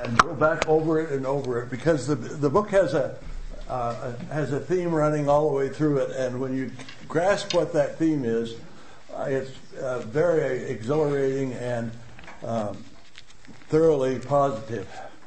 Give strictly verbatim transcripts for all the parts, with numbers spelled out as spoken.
and go back over it and over it, because the the book has a uh, has a theme running all the way through it, and when you grasp what that theme is, uh, it's uh, very exhilarating and um, thoroughly positive.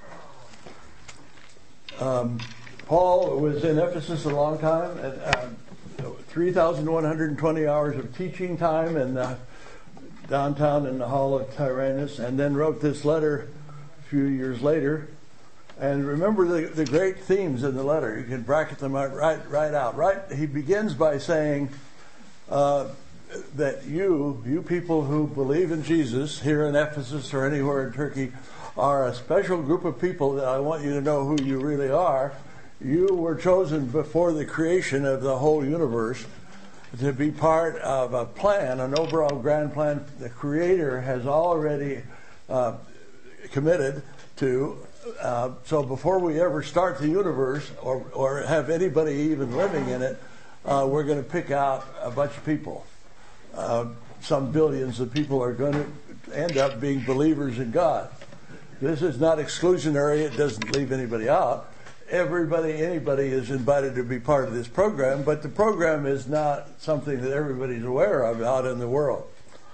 Um, Paul was in Ephesus a long time, and uh, three thousand one hundred twenty hours of teaching time in uh, downtown in the Hall of Tyrannus, and then wrote this letter a few years later. And remember the, the great themes in the letter. You can bracket them out right, right out. Right, he begins by saying uh, that you, you people who believe in Jesus here in Ephesus or anywhere in Turkey, are a special group of people that I want you to know who you really are. You were chosen before the creation of the whole universe to be part of a plan, an overall grand plan the Creator has already uh, committed to. Uh, so before we ever start the universe or, or have anybody even living in it, uh, we're going to pick out a bunch of people. Uh, some billions of people are going to end up being believers in God. This is not exclusionary. It doesn't leave anybody out. Everybody, anybody is invited to be part of this program, but the program is not something that everybody's aware of out in the world.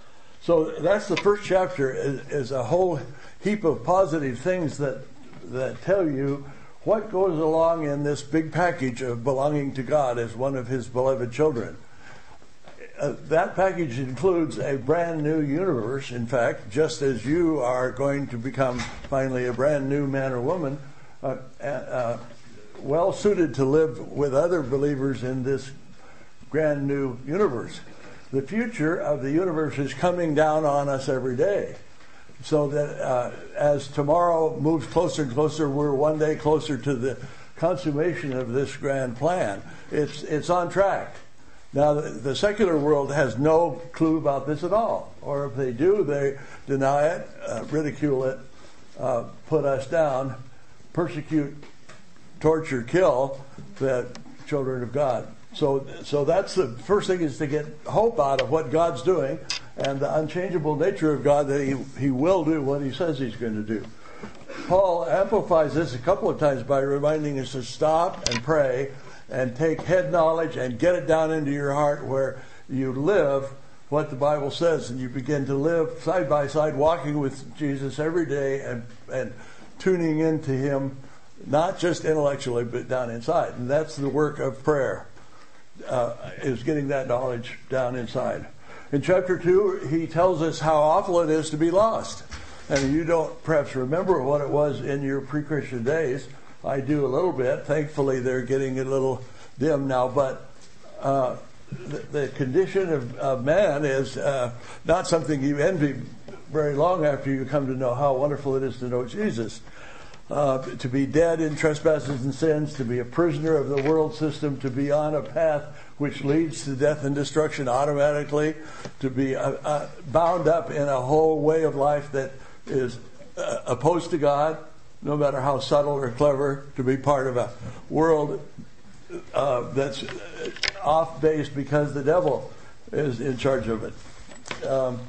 So that's the first chapter, is, is a whole heap of positive things that that tell you what goes along in this big package of belonging to God as one of His beloved children. Uh, that package includes a brand new universe. In fact, just as you are going to become finally a brand new man or woman, uh, uh, well suited to live with other believers in this brand new universe. The future of the universe is coming down on us every day. So that uh, as tomorrow moves closer and closer, we're one day closer to the consummation of this grand plan. It's it's on track. Now, the, the secular world has no clue about this at all. Or if they do, they deny it, uh, ridicule it, uh, put us down, persecute, torture, kill the children of God. So, so that's the first thing, is to get hope out of what God's doing and the unchangeable nature of God, that he, he will do what He says He's going to do. Paul amplifies this a couple of times by reminding us to stop and pray and take head knowledge and get it down into your heart, where you live what the Bible says, and you begin to live side by side, walking with Jesus every day and, and tuning into Him, not just intellectually, but down inside. And that's the work of prayer, uh, is getting that knowledge down inside. In chapter two, he tells us how awful it is to be lost. And you don't perhaps remember what it was in your pre-Christian days. I do a little bit. Thankfully, they're getting a little dim now. But uh, the, the condition of, of man is uh, not something you envy very long after you come to know how wonderful it is to know Jesus. Uh, to be dead in trespasses and sins, to be a prisoner of the world system, to be on a path which leads to death and destruction automatically, to be uh, uh, bound up in a whole way of life that is uh, opposed to God, no matter how subtle or clever, to be part of a world uh, that's off base because the devil is in charge of it. Um,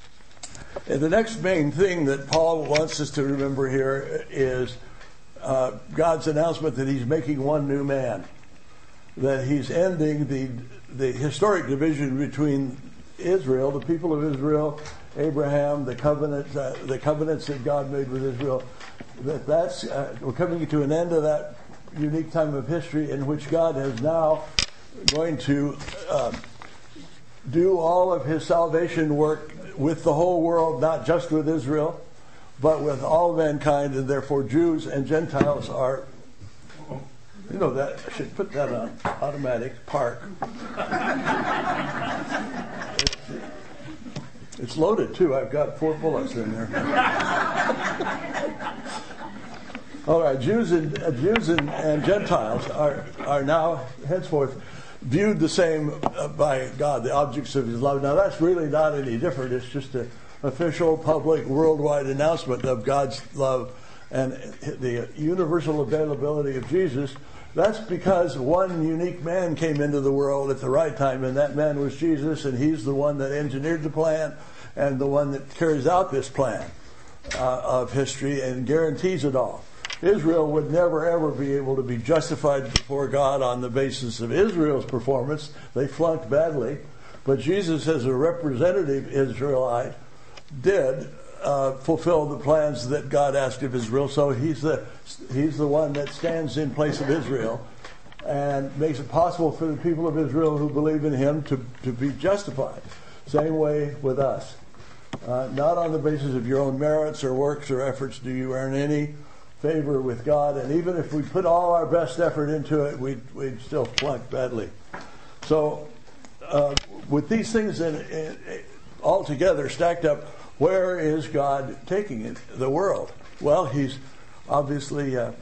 and the next main thing that Paul wants us to remember here is uh, God's announcement that He's making one new man, that He's ending the the historic division between Israel, the people of Israel, Abraham, the covenant, uh, the covenants that God made with Israel. That that's uh, we're coming to an end of that unique time of history in which God is now going to uh, do all of His salvation work with the whole world, not just with Israel, but with all mankind, and therefore Jews and Gentiles are, you know, that I should put that on automatic park. it's, it's loaded too. I've got four bullets in there. All right, Jews and uh, Jews and, and Gentiles are are now henceforth viewed the same uh, by God, the objects of His love. Now that's really not any different. It's just an official, public, worldwide announcement of God's love and the universal availability of Jesus. That's because one unique man came into the world at the right time, and that man was Jesus, and He's the one that engineered the plan and the one that carries out this plan. uh, of history and guarantees it all. Israel would never ever be able to be justified before God on the basis of Israel's performance. They flunked badly. But Jesus, as a representative Israelite, did uh, fulfill the plans that God asked of Israel. So he's the he's the one that stands in place of Israel and makes it possible for the people of Israel who believe in him to, to be justified. Same way with us. Uh, not on the basis of your own merits or works or efforts do you earn any favor with God. And even if we put all our best effort into it, we'd, we'd still flunk badly. So uh, with these things in, in, all together stacked up, where is God taking it, the world? Well, he's obviously uh,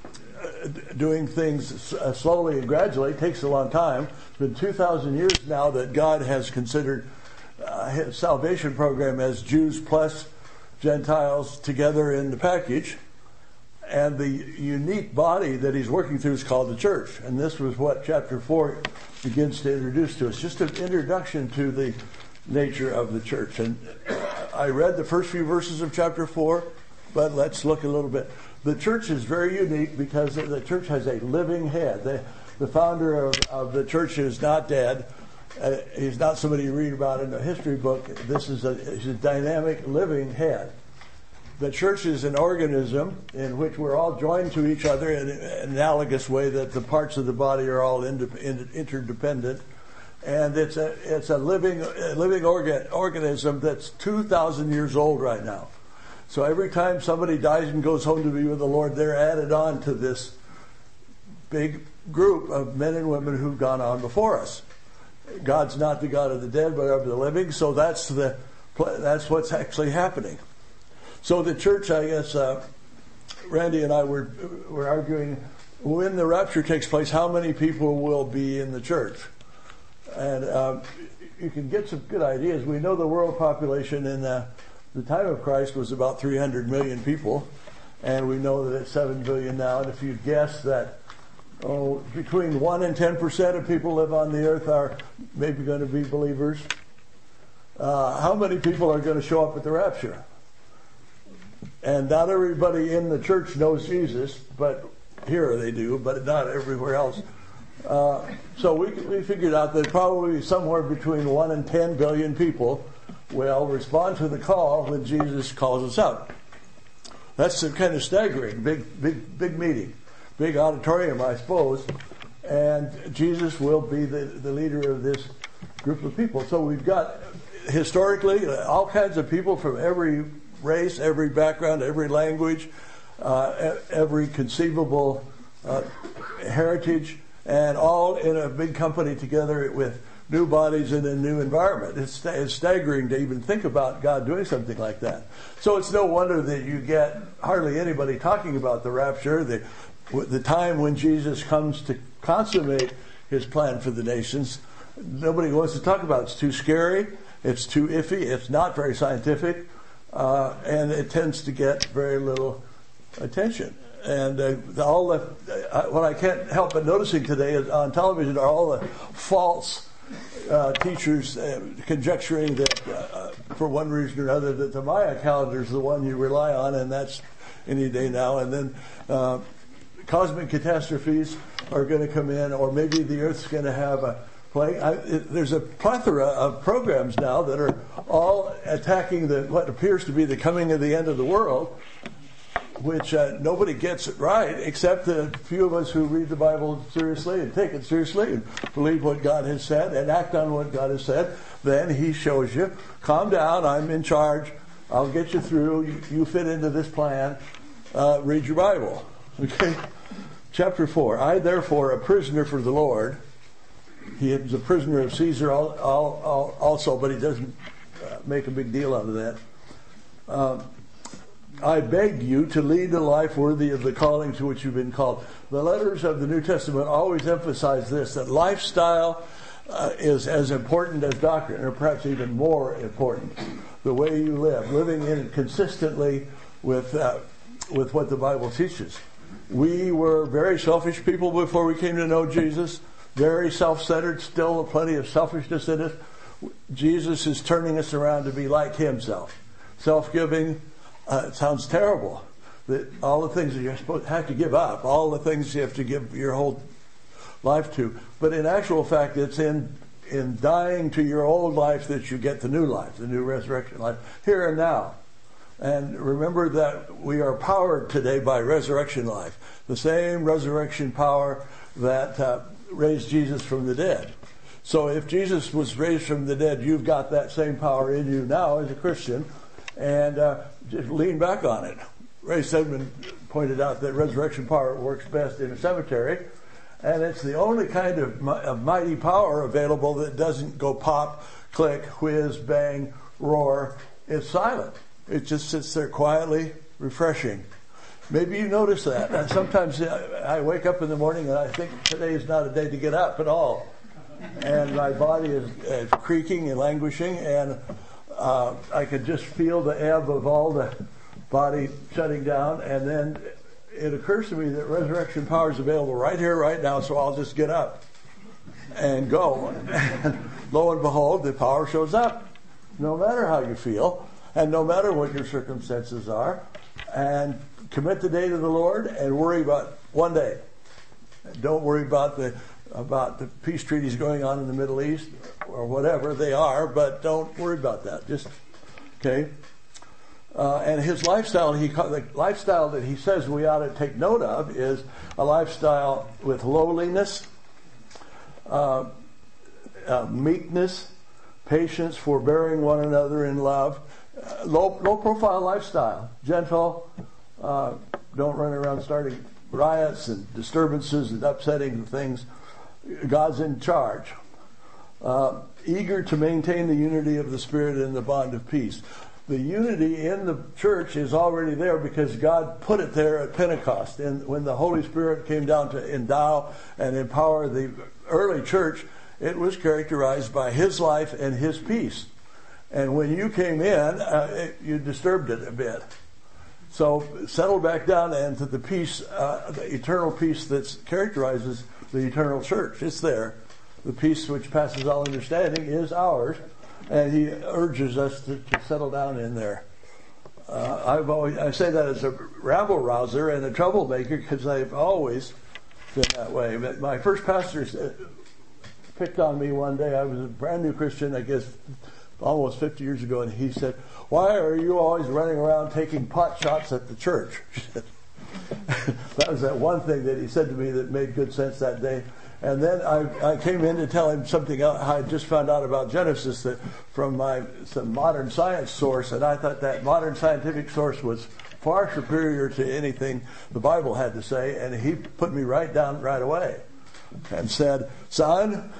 doing things uh, slowly and gradually. It takes a long time. It's been two thousand years now that God has considered uh, his salvation program as Jews plus Gentiles together in the package. And the unique body that he's working through is called the church. And this was what chapter four begins to introduce to us. Just an introduction to the nature of the church. And I read the first few verses of chapter four, but let's look a little bit. The church is very unique because the church has a living head. The, the founder of, of the church is not dead. Uh, he's not somebody you read about in a history book. This is a, he's a dynamic, living head. The church is an organism in which we're all joined to each other in an analogous way that the parts of the body are all interdependent. And it's a it's a living a living organ, organism that's two thousand years old right now. So every time somebody dies and goes home to be with the Lord, they're added on to this big group of men and women who've gone on before us. God's not the God of the dead, but of the living. So that's the that's what's actually happening. So the church, I guess, uh, Randy and I were were arguing, when the rapture takes place, how many people will be in the church? And uh, you can get some good ideas. We know the world population in the, the time of Christ was about three hundred million people, and we know that it's seven billion now. And if you guess that oh, between one and ten percent of people live on the earth are maybe going to be believers, uh, how many people are going to show up at the rapture? And not everybody in the church knows Jesus, but here they do, but not everywhere else. Uh, so we we figured out that probably somewhere between one and ten billion people will respond to the call when Jesus calls us out. That's kind of staggering. Big, big, big meeting, big auditorium, I suppose. And Jesus will be the, the leader of this group of people. So we've got historically all kinds of people from every race, every background, every language, uh, every conceivable uh, heritage, and all in a big company together with new bodies in a new environment. It's, it's staggering to even think about God doing something like that. So it's no wonder that you get hardly anybody talking about the rapture, the, the time when Jesus comes to consummate his plan for the nations. Nobody wants to talk about it. It's too scary. It's too iffy. It's not very scientific. Uh, and it tends to get very little attention. And uh, the, all the, uh, what I can't help but noticing today is on television are all the false uh, teachers uh, conjecturing that, uh, for one reason or another, that the Maya calendar is the one you rely on, and that's any day now. And then uh, cosmic catastrophes are going to come in, or maybe the Earth's going to have a Play. I, it, there's a plethora of programs now that are all attacking the what appears to be the coming of the end of the world, which uh, nobody gets it right except the few of us who read the Bible seriously and take it seriously and believe what God has said and act on what God has said. Then he shows you, calm down, I'm in charge, I'll get you through, you, you fit into this plan, uh, read your Bible. Okay? Chapter four, I therefore, a prisoner for the Lord. He is a prisoner of Caesar also, but he doesn't make a big deal out of that. Um, I beg you to lead a life worthy of the calling to which you've been called. The letters of the New Testament always emphasize this, that lifestyle uh, is as important as doctrine, or perhaps even more important. The way you live, living in it consistently with uh, with what the Bible teaches. We were very selfish people before we came to know Jesus. Very self-centered, still plenty of selfishness in it. Jesus is turning us around to be like himself. Self-giving, Uh, it sounds terrible. That all the things that you're supposed to have to give up, all the things you have to give your whole life to. But in actual fact, it's in in dying to your old life that you get the new life, the new resurrection life, here and now. And remember that we are powered today by resurrection life, the same resurrection power that uh, raised Jesus from the dead. So if Jesus was raised from the dead, you've got that same power in you now as a Christian, and uh, just lean back on it. Ray Stedman pointed out that resurrection power works best in a cemetery, and it's the only kind of, of mighty power available that doesn't go pop, click, whiz, bang, roar. It's silent. It just sits there quietly, refreshing. Maybe you notice that. And sometimes I wake up in the morning and I think today is not a day to get up at all. And my body is, is creaking and languishing, and uh, I could just feel the ebb of all the body shutting down, and then it occurs to me that resurrection power is available right here, right now, so I'll just get up and go. And lo and behold, the power shows up, no matter how you feel, and no matter what your circumstances are. And commit the day to the Lord and worry about one day. Don't worry about the about the peace treaties going on in the Middle East or whatever they are, but don't worry about that. Just, okay? Uh, and his lifestyle, he the lifestyle that he says we ought to take note of is a lifestyle with lowliness, uh, uh, meekness, patience, forbearing one another in love, uh, low low profile lifestyle, gentle. Uh, don't run around starting riots and disturbances and upsetting things. God's in charge. Uh, eager to maintain the unity of the Spirit in the bond of peace. The unity in the church is already there because God put it there at Pentecost. And when the Holy Spirit came down to endow and empower the early church, it was characterized by His life and His peace. And when you came in, uh, it, you disturbed it a bit. So settle back down into the peace, uh, the eternal peace that characterizes the eternal church. It's there. The peace which passes all understanding is ours. And he urges us to, to settle down in there. Uh, I've always, I say that as a rabble rouser and a troublemaker because I've always been that way. But my first pastor picked on me one day. I was a brand new Christian, I guess, almost fifty years ago, and he said, "Why are you always running around taking pot shots at the church?" That was that one thing that he said to me that made good sense that day. And then I, I came in to tell him something else. I just found out about Genesis that from my some modern science source, and I thought that modern scientific source was far superior to anything the Bible had to say. And he put me right down right away and said, "Son,"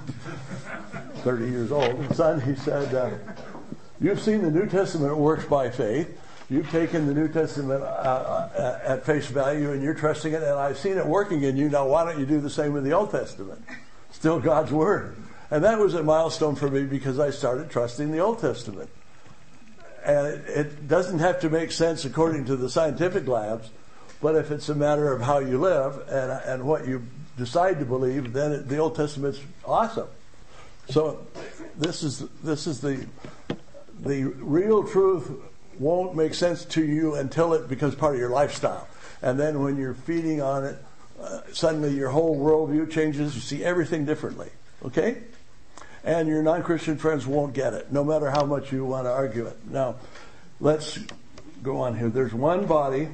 thirty years old, "son," he said, uh, "you've seen the New Testament works by faith. You've taken the New Testament uh, uh, at face value and you're trusting it, and I've seen it working in you. Now why don't you do the same with the Old Testament? Still God's Word." And that was a milestone for me because I started trusting the Old Testament. And it, it doesn't have to make sense according to the scientific labs, but if it's a matter of how you live and, and what you decide to believe, then it, the Old Testament's awesome. So this is this is the the real truth. Won't make sense to you until it becomes part of your lifestyle. And then when you're feeding on it, uh, suddenly your whole worldview changes. You see everything differently. Okay? And your non-Christian friends won't get it, no matter how much you want to argue it. Now, let's go on here. There's one body,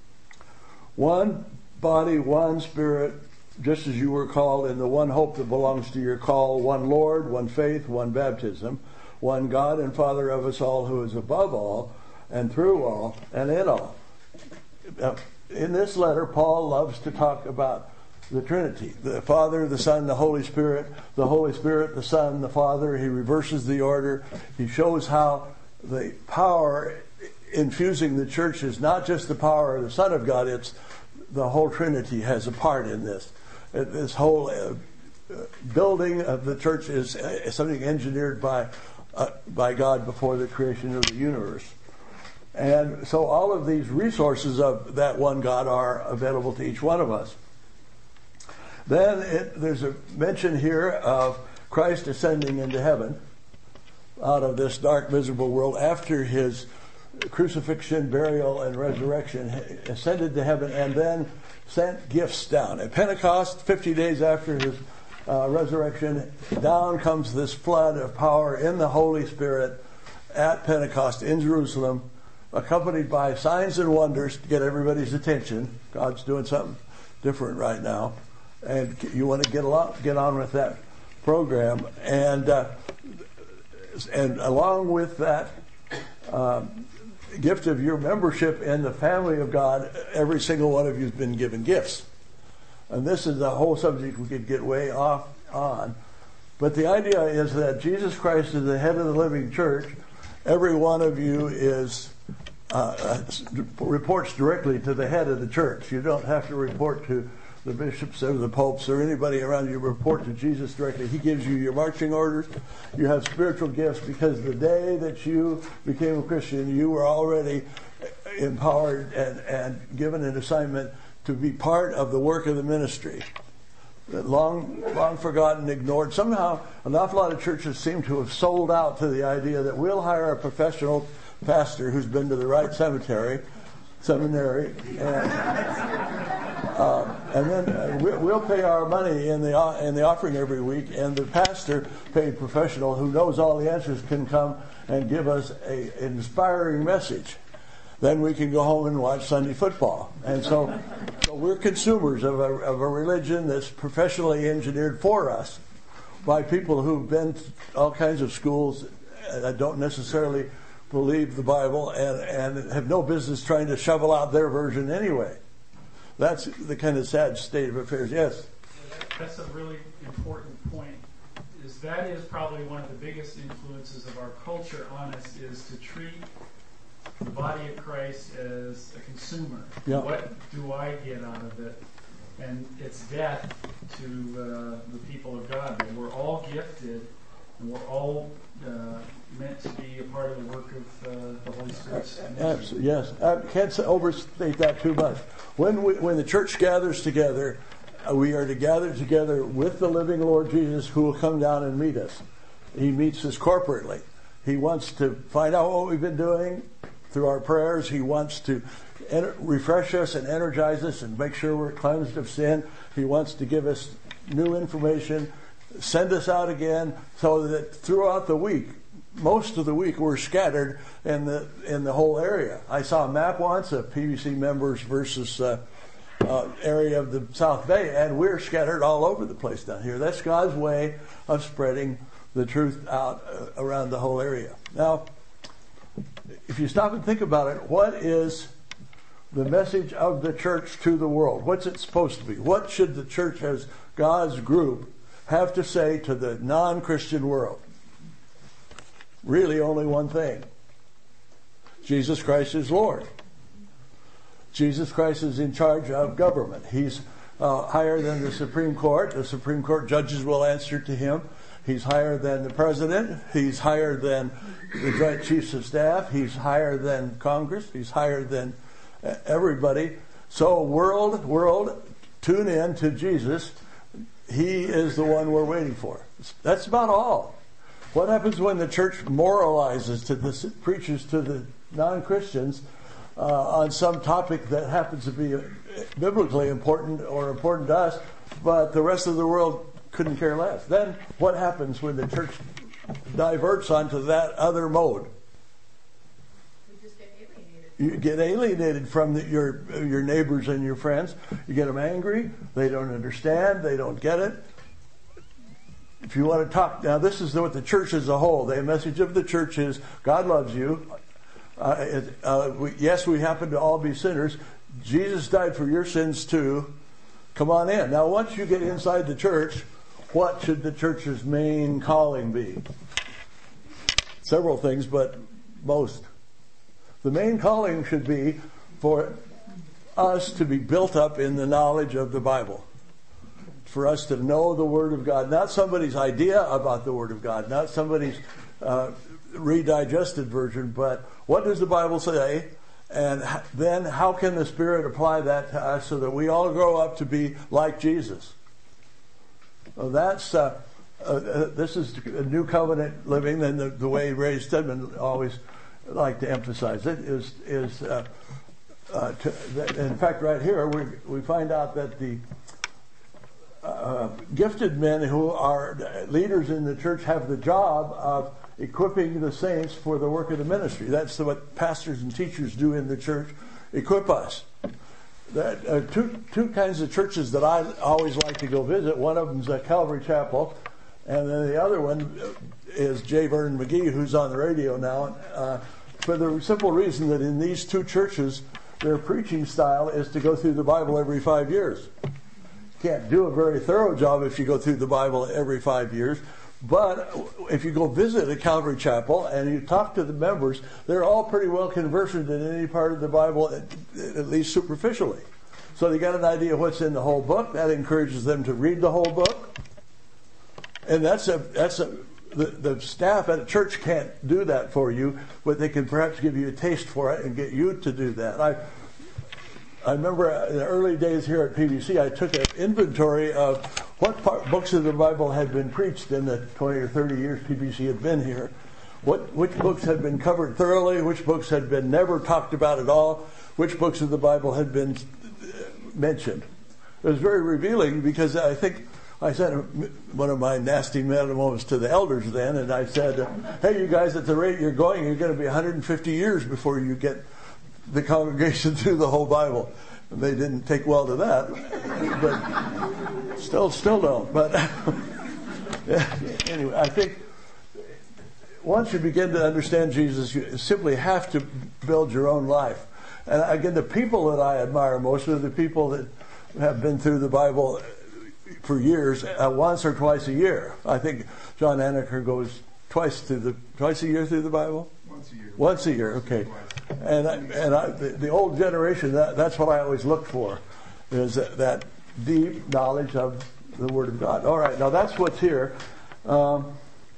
one body, one Spirit, just as you were called, in the one hope that belongs to your call, one Lord, one faith, one baptism, one God and Father of us all, who is above all, and through all, and in all. In this letter, Paul loves to talk about the Trinity. The Father, the Son, the Holy Spirit. The Holy Spirit, the Son, the Father. He reverses the order. He shows how the power infusing the church is not just the power of the Son of God, it's the whole Trinity has a part in this. This whole uh, building of the church is uh, something engineered by, uh, by God before the creation of the universe. And so all of these resources of that one God are available to each one of us. Then it, there's a mention here of Christ ascending into heaven out of this dark, miserable world after his crucifixion, burial, and resurrection, ascended to heaven, and then sent gifts down. At Pentecost, fifty days after his uh, resurrection, down comes this flood of power in the Holy Spirit at Pentecost in Jerusalem, accompanied by signs and wonders to get everybody's attention. God's doing something different right now, and you want to get along, get on with that program. And uh, and along with that uh, gift of your membership in the family of God, every single one of you has been given gifts. And this is a whole subject we could get way off on. But the idea is that Jesus Christ is the head of the living church. Every one of you is uh, reports directly to the head of the church. You don't have to report to the bishops or the popes or anybody around you. Report to Jesus directly. He gives you your marching orders. You have spiritual gifts because the day that you became a Christian, you were already empowered and, and given an assignment to be part of the work of the ministry. Long, long forgotten, ignored. Somehow, an awful lot of churches seem to have sold out to the idea that we'll hire a professional pastor who's been to the right cemetery, seminary, and, uh, and then uh, we'll pay our money in the uh, in the offering every week, and the pastor, paid professional who knows all the answers, can come and give us a, an inspiring message. Then we can go home and watch Sunday football. And so, so we're consumers of a, of a religion that's professionally engineered for us by people who've been to all kinds of schools that don't necessarily believe the Bible and, and have no business trying to shovel out their version anyway. That's the kind of sad state of affairs. Yes? That's a really important point. Is that is probably one of the biggest influences of our culture on us, is to treat the body of Christ as a consumer. Yeah. What do I get out of it? And it's death to uh, the people of God. And we're all gifted, and we're all uh, meant to be a part of the work of uh, the Holy Spirit's ministry. Yes, I can't overstate that too much. When we, when the church gathers together, uh, we are to gather together with the living Lord Jesus, who will come down and meet us. He meets us corporately. He wants to find out what we've been doing through our prayers. He wants to enter, refresh us and energize us and make sure we're cleansed of sin. He wants to give us new information, send us out again, so that throughout the week, most of the week, we're scattered in the in the whole area. I saw a map once of P B C members versus uh, uh, area of the South Bay, and we're scattered all over the place down here. That's God's way of spreading the truth out uh, around the whole area. Now, if you stop and think about it, what is the message of the church to the world? What's it supposed to be? What should the church as God's group have to say to the non-Christian world? Really only one thing. Jesus Christ is Lord. Jesus Christ is in charge of government. He's uh, higher than the Supreme Court. The Supreme Court judges will answer to him. He's higher than the president. He's higher than the Joint Chiefs of Staff. He's higher than Congress. He's higher than everybody. So world, world, tune in to Jesus. He is the one we're waiting for. That's about all. What happens when the church moralizes to the preaches to the non-Christians uh, on some topic that happens to be biblically important or important to us, but the rest of the world couldn't care less? Then what happens when the church diverts onto that other mode? We just get alienated. You get alienated from the, your your neighbors and your friends. You get them angry. They don't understand. They don't get it. If you want to talk, now this is what the church as a whole, the message of the church is, God loves you. Uh, it, uh, we, yes, we happen to all be sinners. Jesus died for your sins too. Come on in. Now once you get inside the church, what should the church's main calling be? Several things, but most. The main calling should be for us to be built up in the knowledge of the Bible. For us to know the Word of God, not somebody's idea about the Word of God, not somebody's uh, redigested version, but what does the Bible say? And then how can the Spirit apply that to us so that we all grow up to be like Jesus? Well, that's uh, uh, this is a new covenant living, and the, the way Ray Stedman always like to emphasize it is is uh, uh, to, that, in fact, right here we we find out that the uh, gifted men who are leaders in the church have the job of equipping the saints for the work of the ministry. That's what pastors and teachers do in the church, equip us. That, uh, two two kinds of churches that I always like to go visit. One of them is Calvary Chapel, and then the other one is J. Vernon McGee, who's on the radio now, uh, for the simple reason that in these two churches, their preaching style is to go through the Bible every five years. Can't do a very thorough job if you go through the Bible every five years. But if you go visit a Calvary Chapel and you talk to the members, they're all pretty well conversant in any part of the Bible, at, at least superficially. So they got an idea of what's in the whole book. That encourages them to read the whole book. And that's a that's a the, the staff at a church can't do that for you, but they can perhaps give you a taste for it and get you to do that. I I remember in the early days here at P B C, I took an inventory of what part, books of the Bible had been preached in the twenty or thirty years P B C had been here. What which books had been covered thoroughly, which books had been never talked about at all, which books of the Bible had been mentioned. It was very revealing because I think I sent one of my nasty moments to the elders then, and I said, hey, you guys, at the rate you're going, you're going to be one hundred fifty years before you get the congregation through the whole Bible. And they didn't take well to that, but still, still don't. But anyway, I think once you begin to understand Jesus, you simply have to build your own life. And again, the people that I admire most are the people that have been through the Bible for years, uh, once or twice a year. I think John Aneker goes twice through the twice a year through the Bible. Once a year. Once a year, okay. And I, and I, the, the old generation, that, that's what I always look for, is that, that deep knowledge of the Word of God. All right, now that's what's here. Um,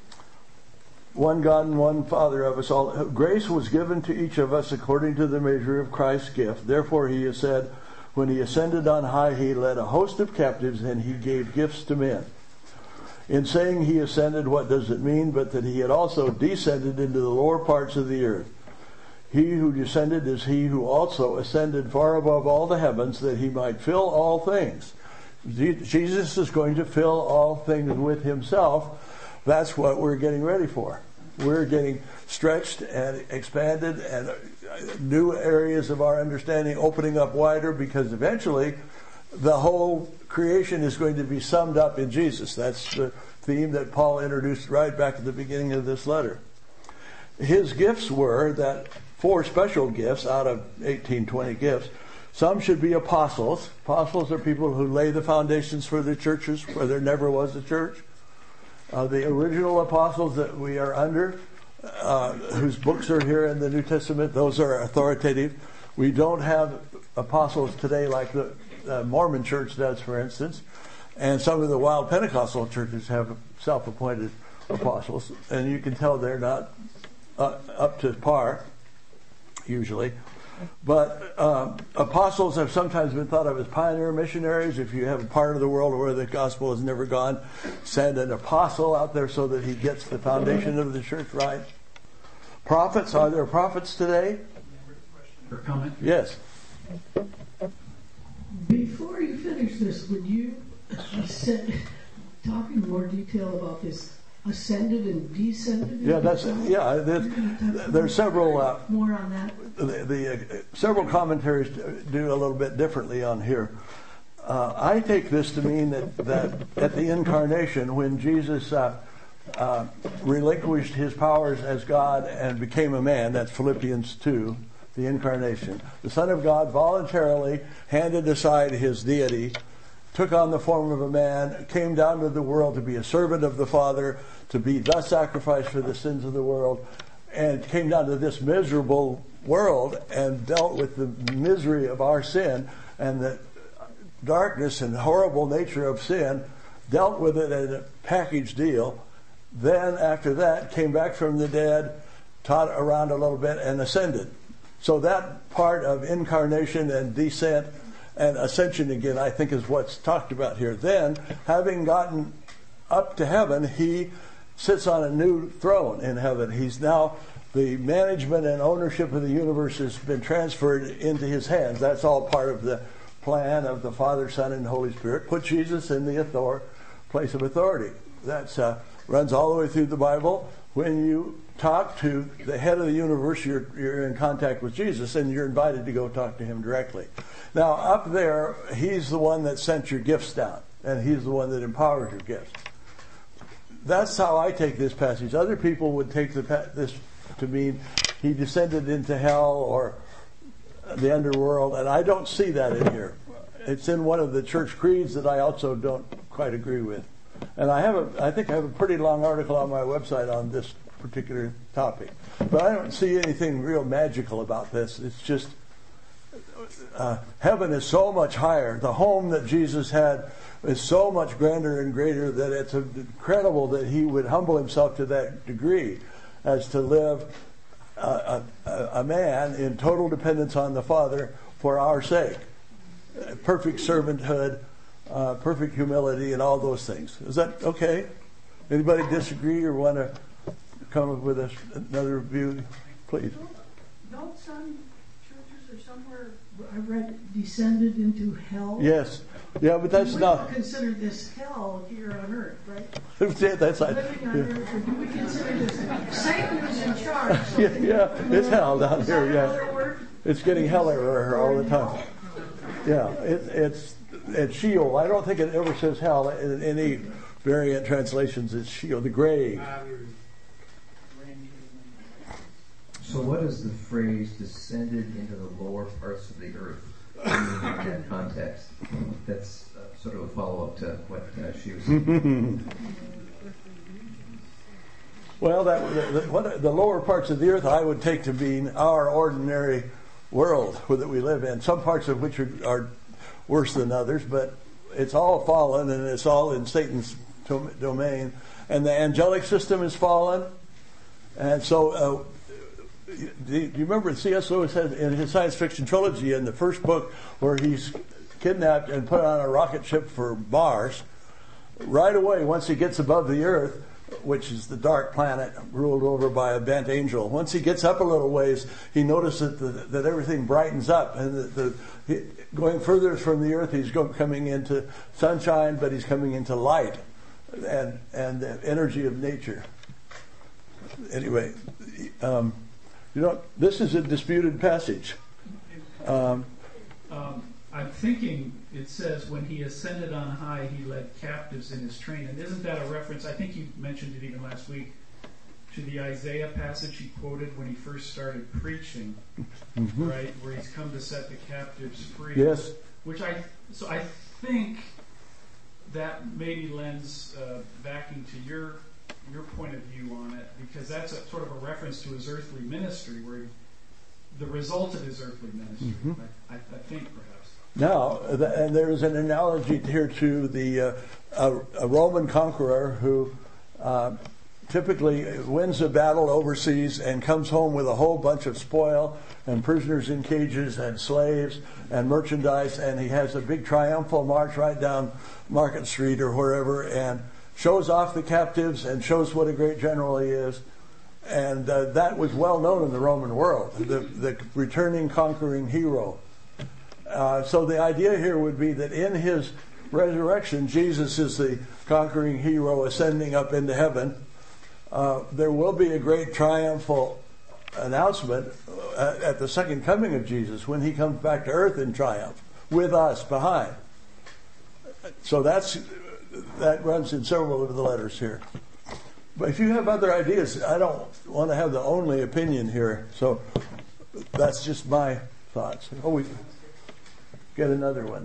one God and one Father of us all. Grace was given to each of us according to the measure of Christ's gift. Therefore, he has said, when he ascended on high, he led a host of captives and he gave gifts to men. In saying he ascended, what does it mean? But that he had also descended into the lower parts of the earth. He who descended is he who also ascended far above all the heavens, that he might fill all things. Jesus is going to fill all things with himself. That's what we're getting ready for. We're getting stretched and expanded, and new areas of our understanding opening up wider, because eventually the whole creation is going to be summed up in Jesus. That's the theme that Paul introduced right back at the beginning of this letter. His gifts were that four special gifts out of eighteen, twenty gifts. Some should be apostles. Apostles are people who lay the foundations for the churches where there never was a church. Uh, the original apostles that we are under, uh, whose books are here in the New Testament, those are authoritative. We don't have apostles today like the uh, Mormon church does, for instance. And some of the wild Pentecostal churches have self-appointed apostles. And you can tell they're not uh, up to par, usually. But uh, apostles have sometimes been thought of as pioneer missionaries. If you have a part of the world where the gospel has never gone, send an apostle out there so that he gets the foundation of the church right. Prophets, are there prophets today? Or comment? Yes. Before you finish this, would you say, talk in more detail about this ascended and descended? Yeah, that's yeah. There's, there's several uh, more on that. The, the uh, several commentaries do a little bit differently on here. Uh, I take this to mean that, that at the incarnation, when Jesus uh, uh, relinquished his powers as God and became a man, that's Philippians two, the incarnation. The Son of God voluntarily handed aside his deity, took on the form of a man, came down to the world to be a servant of the Father, to be the sacrifice for the sins of the world, and came down to this miserable world and dealt with the misery of our sin and the darkness and horrible nature of sin, dealt with it in a package deal. Then after that came back from the dead, taught around a little bit, and ascended. So that part of incarnation and descent and ascension again, I think, is what's talked about here. Then, having gotten up to heaven, he sits on a new throne in heaven. He's now the management and ownership of the universe has been transferred into his hands. That's all part of the plan of the Father, Son, and Holy Spirit. Put Jesus in the author- place of authority. That uh, runs all the way through the Bible. When you talk to the head of the universe, you're, you're in contact with Jesus, and you're invited to go talk to him directly. Now, up there, he's the one that sent your gifts down, and he's the one that empowers your gifts. That's how I take this passage. Other people would take the, this to mean he descended into hell or the underworld, and I don't see that in here. It's in one of the church creeds that I also don't quite agree with. And I have a, I think I have a pretty long article on my website on this particular topic. But I don't see anything real magical about this. It's just uh, heaven is so much higher. The home that Jesus had is so much grander and greater that it's incredible that he would humble himself to that degree as to live uh, a, a man in total dependence on the Father for our sake. Perfect servanthood, uh, perfect humility, and all those things. Is that okay? Anybody disagree or want to come up with a, another view? Please. Don't some churches or somewhere I read descended into hell? Yes. Yeah, but that's we not. We consider this hell here on earth, right? that's like, living on yeah. earth, or do we consider this Satan who's in charge? yeah, yeah, it's hell down Is here. that Yeah, another word? it's getting heller all the time. Yeah, it, it's it's Sheol. I don't think it ever says hell in any variant translations. It's Sheol, the grave. So what is the phrase "descended into the lower parts of the earth" in that context? That's uh, sort of a follow-up to what uh, she was saying. Well, that the, the, what, the lower parts of the earth I would take to mean our ordinary world that we live in. Some parts of which are, are worse than others, but it's all fallen and it's all in Satan's to- domain. And the angelic system is fallen. And so, uh, do you remember C S Lewis had in his science fiction trilogy in the first book where he's kidnapped and put on a rocket ship for Mars? Right away, once he gets above the earth, which is the dark planet ruled over by a bent angel. Once he gets up a little ways, he notices that, the, that everything brightens up. And the, the, he, going further from the earth, he's go, coming into sunshine, but he's coming into light and, and the energy of nature. Anyway, um, you know, this is a disputed passage. Um, um, I'm thinking it says when he ascended on high, he led captives in his train. And isn't that a reference? I think you mentioned it even last week to the Isaiah passage he quoted when he first started preaching, mm-hmm. right? Where he's come to set the captives free. Yes. Which I so I think that maybe lends uh, backing to your your point of view on it, because that's a, sort of a reference to his earthly ministry, where he, the result of his earthly ministry. Mm-hmm. I, I think perhaps. Now, and there's an analogy here to the uh, a, a Roman conqueror who uh, typically wins a battle overseas and comes home with a whole bunch of spoil and prisoners in cages and slaves and merchandise, and he has a big triumphal march right down Market Street or wherever and shows off the captives and shows what a great general he is. And uh, that was well known in the Roman world, the, the returning conquering hero. Uh, so the idea here would be that in his resurrection, Jesus is the conquering hero ascending up into heaven. Uh, there will be a great triumphal announcement at, at the second coming of Jesus when he comes back to earth in triumph with us behind. So that's that runs in several of the letters here. But if you have other ideas, I don't want to have the only opinion here. So that's just my thoughts. Oh, we get another one.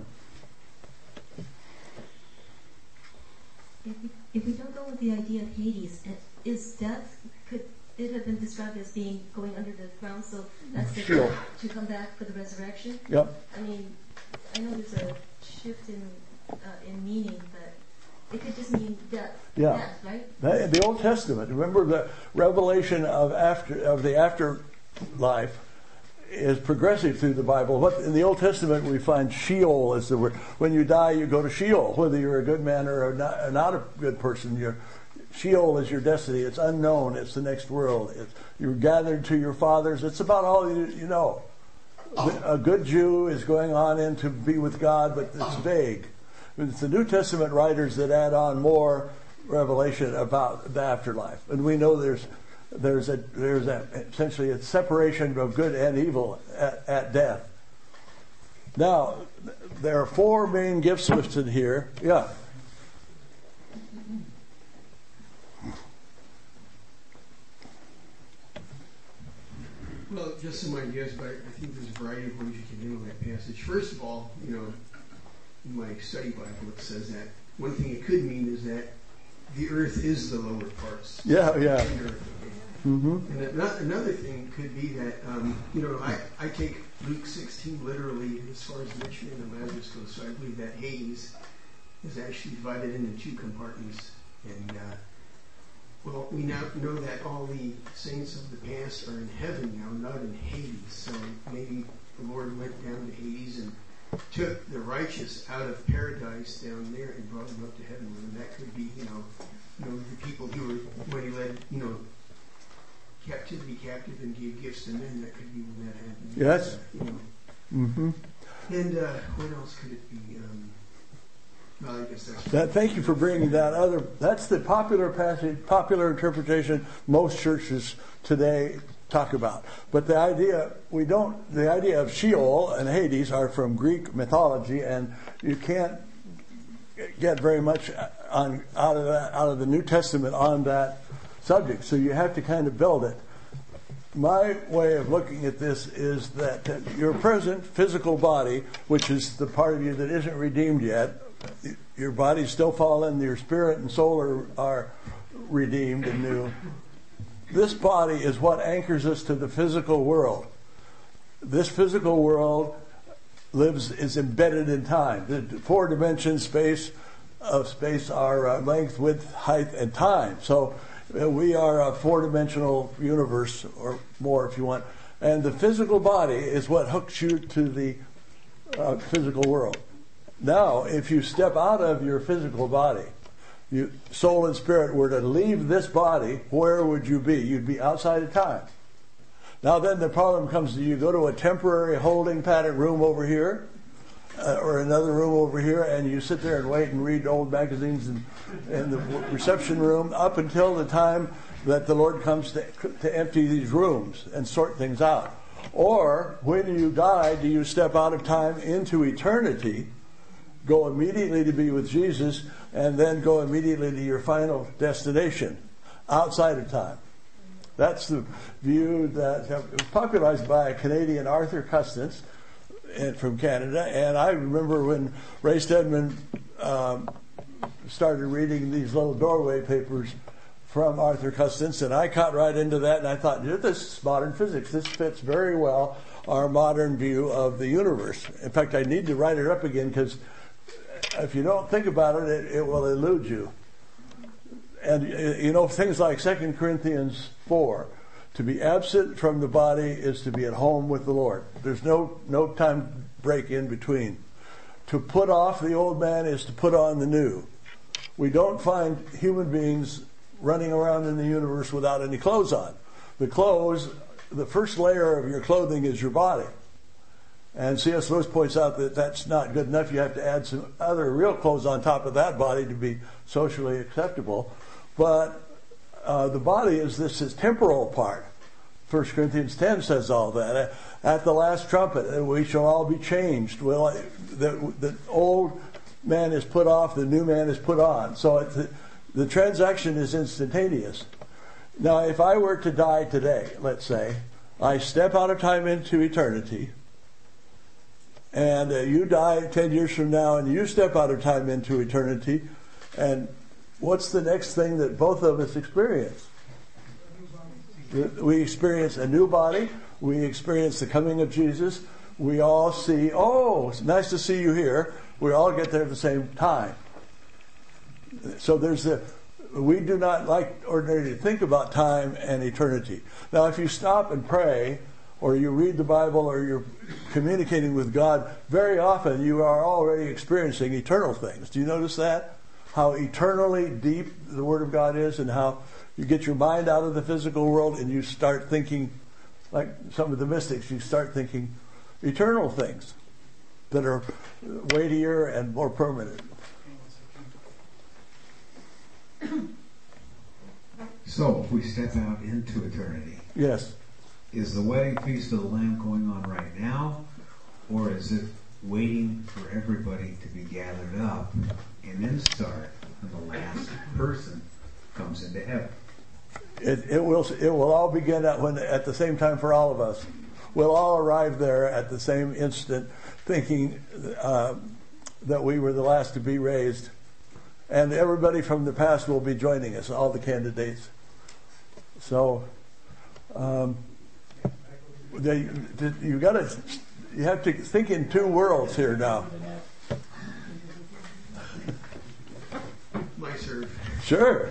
If we, if we don't go with the idea of Hades, is death, could it have been described as being going under the ground, so that's the sure. to come back for the resurrection? Yep. I mean, I know there's a shift in uh, in meaning, but it could just mean death. Yeah. Death, right? That, the Old Testament, remember the revelation of after of the afterlife is progressive through the Bible. What in the Old Testament we find Sheol as the word. When you die, you go to Sheol. Whether you're a good man or not, or not a good person, you're Sheol is your destiny. It's unknown. It's the next world. It's, you're gathered to your fathers. It's about all you, you know. A good Jew is going on in to be with God, but it's vague. It's the New Testament writers that add on more revelation about the afterlife, and we know there's there's a there's a, essentially a separation of good and evil at, at death. Now, there are four main gifts listed here. Yeah. Well, just some ideas, but I think there's a variety of ways you can handle that passage. First of all, you know, in my study Bible it says that one thing it could mean is that the earth is the lower parts. Yeah, yeah. Of the earth, okay? Mm-hmm. And another thing could be that, um, you know, I, I take Luke sixteen literally as far as the rich man and Lazarus goes, so I believe that Hades is actually divided into two compartments. And, uh, well, we now know that all the saints of the past are in heaven now, not in Hades. So maybe the Lord went down to Hades and took the righteous out of paradise down there and brought them up to heaven. And that could be, you know, you know, the people who were, when he led, you know, captivity captive and gave gifts to men. That could be when that happened. Yes. Uh, you know. Mm-hmm. And uh, what else could it be? Um, well, I guess that's that, thank you for bringing that other. That's the popular passage, popular interpretation most churches today talk about. But the idea we don't. The idea of Sheol and Hades are from Greek mythology, and you can't get very much on out of that, out of the New Testament on that subject. So you have to kind of build it. My way of looking at this is that your present physical body, which is the part of you that isn't redeemed yet, your body's still fallen, your spirit and soul are, are redeemed and new. This body is what anchors us to the physical world. This physical world lives is embedded in time. The four dimensions space of space are uh, length, width, height, and time. So uh, we are a four-dimensional universe, or more if you want. And the physical body is what hooks you to the uh, physical world. Now, if you step out of your physical body, you, soul and spirit were to leave this body, where would you be? You'd be outside of time. Now then the problem comes to you go to a temporary holding pattern room over here, uh, or another room over here, and you sit there and wait and read old magazines in, in the reception room up until the time that the Lord comes to, to empty these rooms and sort things out. Or when you die, do you step out of time into eternity, go immediately to be with Jesus, and then go immediately to your final destination outside of time? That's the view that was popularized by a Canadian, Arthur Custance, from Canada. And I remember when Ray Stedman um, started reading these little doorway papers from Arthur Custance, and I caught right into that, and I thought, this is modern physics. This fits very well our modern view of the universe. In fact, I need to write it up again, because if you don't think about it, it, it will elude you. And, you know, things like Second Corinthians four, to be absent from the body is to be at home with the Lord. There's no, no time break in between. To put off the old man is to put on the new. We don't find human beings running around in the universe without any clothes on. The clothes, the first layer of your clothing is your body. And C S Lewis points out that that's not good enough. You have to add some other real clothes on top of that body to be socially acceptable. But uh, the body is this is temporal part. First Corinthians ten says all that. At the last trumpet, we shall all be changed. Well, the, the old man is put off, the new man is put on. So it, the, the transaction is instantaneous. Now, if I were to die today, let's say, I step out of time into eternity, and uh, you die ten years from now, and you step out of time into eternity, and what's the next thing that both of us experience? We experience a new body. We experience the coming of Jesus. We all see, oh, it's nice to see you here. We all get there at the same time. So there's the, we do not like ordinarily to think about time and eternity. Now, if you stop and pray, or you read the Bible, or you're communicating with God, very often you are already experiencing eternal things. Do you notice that? how eternally deep the Word of God is, and how you get your mind out of the physical world and you start thinking, like some of the mystics, you start thinking eternal things that are weightier and more permanent. So, if we step out into eternity, Yes. is the wedding feast of the Lamb going on right now, or is it waiting for everybody to be gathered up and then start when the last person comes into heaven? It, it will it will all begin at when at the same time for all of us. We'll all arrive there at the same instant, thinking uh, that we were the last to be raised, and everybody from the past will be joining us, all the candidates. So, um, they, you got to you have to think in two worlds here now. My serve. Sure.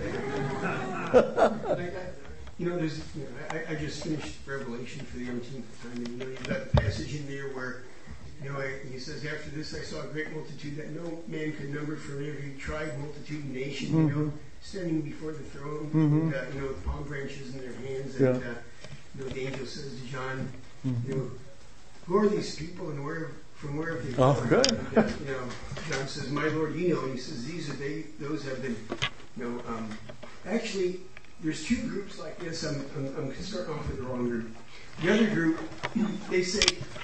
You know, there's, you know, I, I just finished Revelation for the umpteenth time, and you know, you've got the passage in there where, you know, I, he says, after this I saw a great multitude that no man could number, from every tribe, multitude, and nation, Mm-hmm. you know, standing before the throne, Mm-hmm. and, uh, you know, with palm branches in their hands, Yeah. and, uh, you know, the angel says to John, Mm-hmm. you know, who are these people, and where, from where have they Oh, come? good. And, uh, you know, John says, my Lord, you know, and he says, these are they, those have been, you know, um, actually, there's two groups like this. I'm, I'm, I'm starting off with the wrong group. The other group, they say,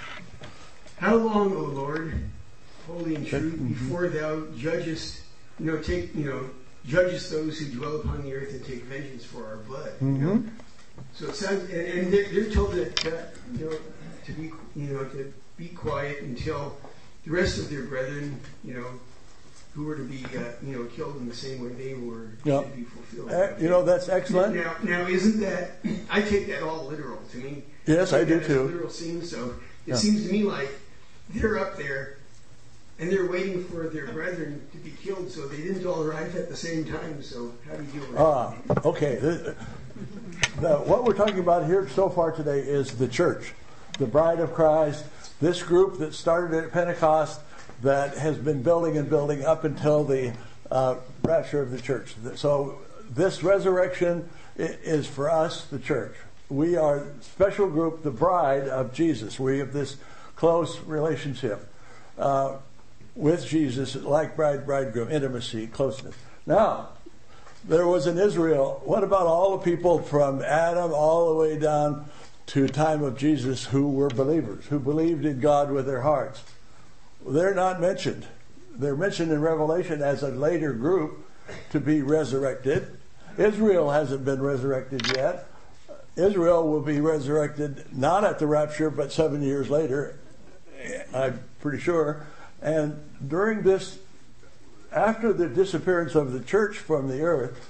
how long, O Lord, holy and true, before thou judgest, you know, take, you know, judgest those who dwell upon the earth and take vengeance for our blood. You know? Mm-hmm. So it sounds, and, and they're, they're told that, uh, you know, to be, you know, to be quiet until the rest of their brethren, you know, who were to be, uh, you know, killed in the same way they were, Yep. should be fulfilled. Uh, you know, that's excellent. Now, now, isn't that? I take that all literal. To me, Yes, I take do that as too. Literal seems so. It Yeah. seems to me like they're up there, and they're waiting for their brethren to be killed, so they didn't all arrive at the same time. So how do you deal with Ah, okay. The- the- what we're talking about here so far today is the church, the bride of Christ, this group that started at Pentecost that has been building and building up until the uh, rapture of the church. So this resurrection i- is for us, the church. We are a special group, the bride of Jesus. We have this close relationship uh, with Jesus, like bride, bridegroom, intimacy, closeness. Now, there was in Israel, what about all the people from Adam all the way down to time of Jesus who were believers, who believed in God with their hearts? They're not mentioned. They're mentioned in Revelation as a later group to be resurrected. Israel hasn't been resurrected yet. Israel will be resurrected not at the rapture, but seven years later, I'm pretty sure. And during this, after the disappearance of the church from the earth,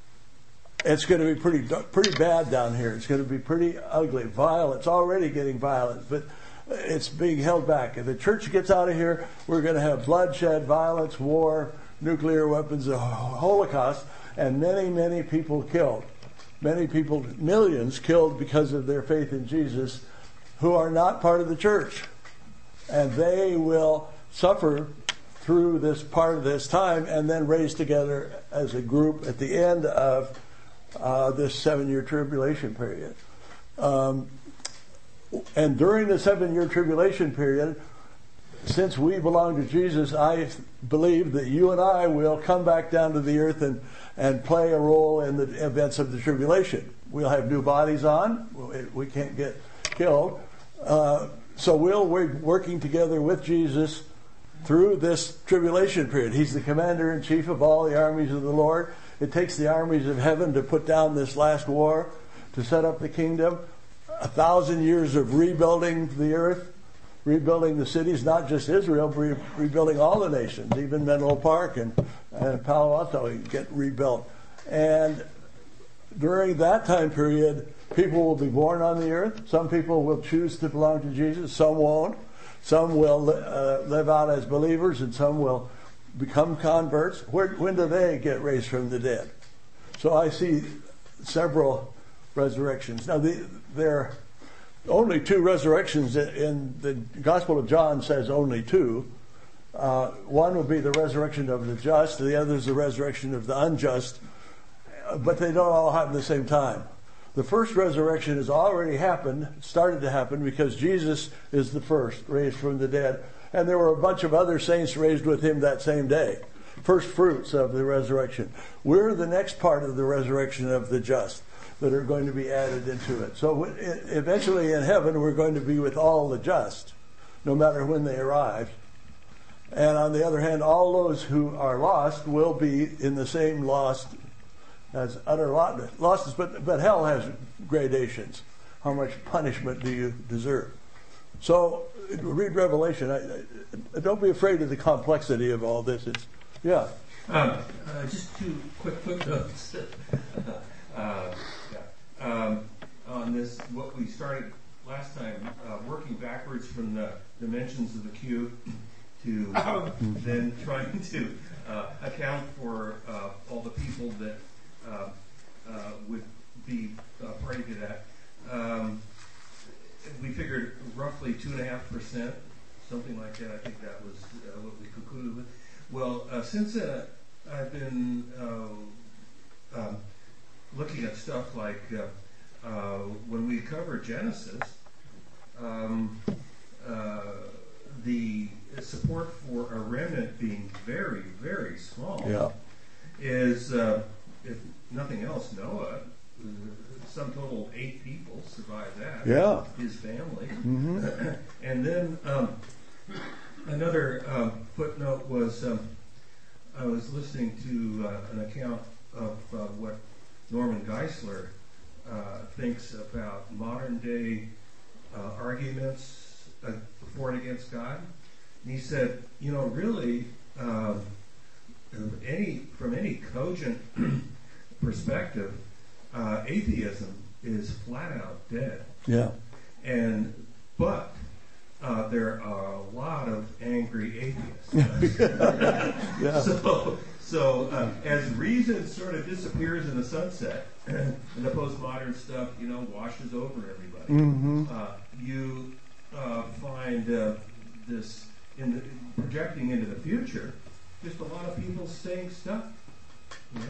it's going to be pretty pretty bad down here. It's going to be pretty ugly, violent. It's already getting violent, but it's being held back. If the church gets out of here, we're going to have bloodshed, violence, war, nuclear weapons, a holocaust, and many, many people killed. Many people, millions killed because of their faith in Jesus, who are not part of the church. And they will suffer through this part of this time and then raised together as a group at the end of uh, this seven-year tribulation period. Um, and during the seven-year tribulation period, since we belong to Jesus, I believe that you and I will come back down to the earth and, and play a role in the events of the tribulation. We'll have new bodies on. We can't get killed. Uh, so we'll be working together with Jesus through this tribulation period. He's the commander-in-chief of all the armies of the Lord. It takes the armies of heaven to put down this last war, to set up the kingdom. A thousand years of rebuilding the earth, rebuilding the cities, not just Israel, but re- rebuilding all the nations, even Menlo Park and, and Palo Alto get rebuilt. And during that time period, people will be born on the earth. Some people will choose to belong to Jesus, some won't. Some will uh, live out as believers, and some will become converts. Where, when do they get raised from the dead? So I see several resurrections. Now, the, there are only two resurrections in the Gospel of John says only two. Uh, one will be the resurrection of the just, the other is the resurrection of the unjust, but they don't all happen at the same time. The first resurrection has already happened, started to happen, because Jesus is the first, raised from the dead. And there were a bunch of other saints raised with him that same day. First fruits of the resurrection. We're the next part of the resurrection of the just that are going to be added into it. So eventually in heaven, we're going to be with all the just, no matter when they arrive. And on the other hand, all those who are lost will be in the same lost as utter lostness. But, but hell has gradations. How much punishment do you deserve? So read Revelation. I, I, don't be afraid of the complexity of all this. It's, yeah. Um, uh, just two quick footnotes. uh, yeah. um, on this, what we started last time, uh, working backwards from the dimensions of the cube to then trying to uh, account for uh, all the people that uh, uh, would be uh, party to that. Um, we figured roughly two and a half percent, something like that. I think that was uh, what we concluded with. Well, uh, since uh, I've been uh, um, looking at stuff like uh, uh, when we cover Genesis, um, uh, the support for a remnant being very, very small yeah. is, uh, if nothing else, Noah. Some total of eight people survived that. Yeah. His family. Mm-hmm. And then um, another um, footnote was um, I was listening to uh, an account of uh, what Norman Geisler uh, thinks about modern day uh, arguments uh, for and against God. And he said, you know, really, um, any from any cogent perspective, uh, atheism is flat out dead. Yeah. And but uh, there are a lot of angry atheists. yeah. So, so uh, as reason sort of disappears in the sunset, and the postmodern stuff, you know, washes over everybody, Mm-hmm. uh, you uh, find uh, this in the, projecting into the future, just a lot of people saying stuff. You know?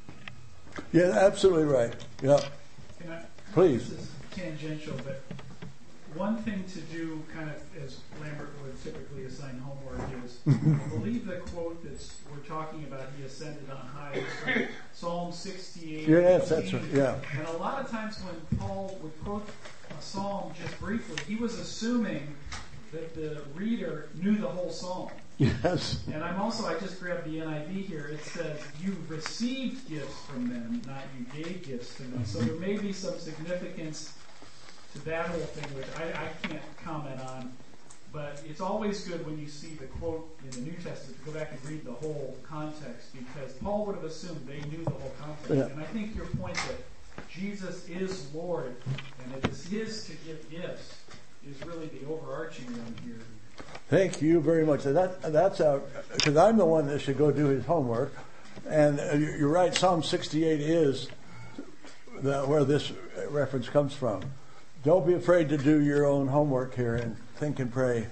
Yeah, absolutely right. Yeah. Can I, Please. This is tangential, but one thing to do, kind of as Lambert would typically assign homework, is I believe the quote that's we're talking about, he ascended on high, is from Psalm sixty-eight. Yes, that's right. Yeah. And a lot of times when Paul would quote a psalm just briefly, he was assuming that the reader knew the whole psalm. Yes. And I'm also, I just grabbed the N I V here. It says, you received gifts from them, not you gave gifts to them. So there may be some significance to that whole thing, which I, I can't comment on. But it's always good when you see the quote in the New Testament to go back and read the whole context, because Paul would have assumed they knew the whole context. Yeah. And I think your point that Jesus is Lord and it is his to give gifts is really the overarching one here. Thank you very much. That that's out because I'm the one that should go do his homework, and you're right. Psalm sixty-eight is the, where this reference comes from. Don't be afraid to do your own homework here and think and pray.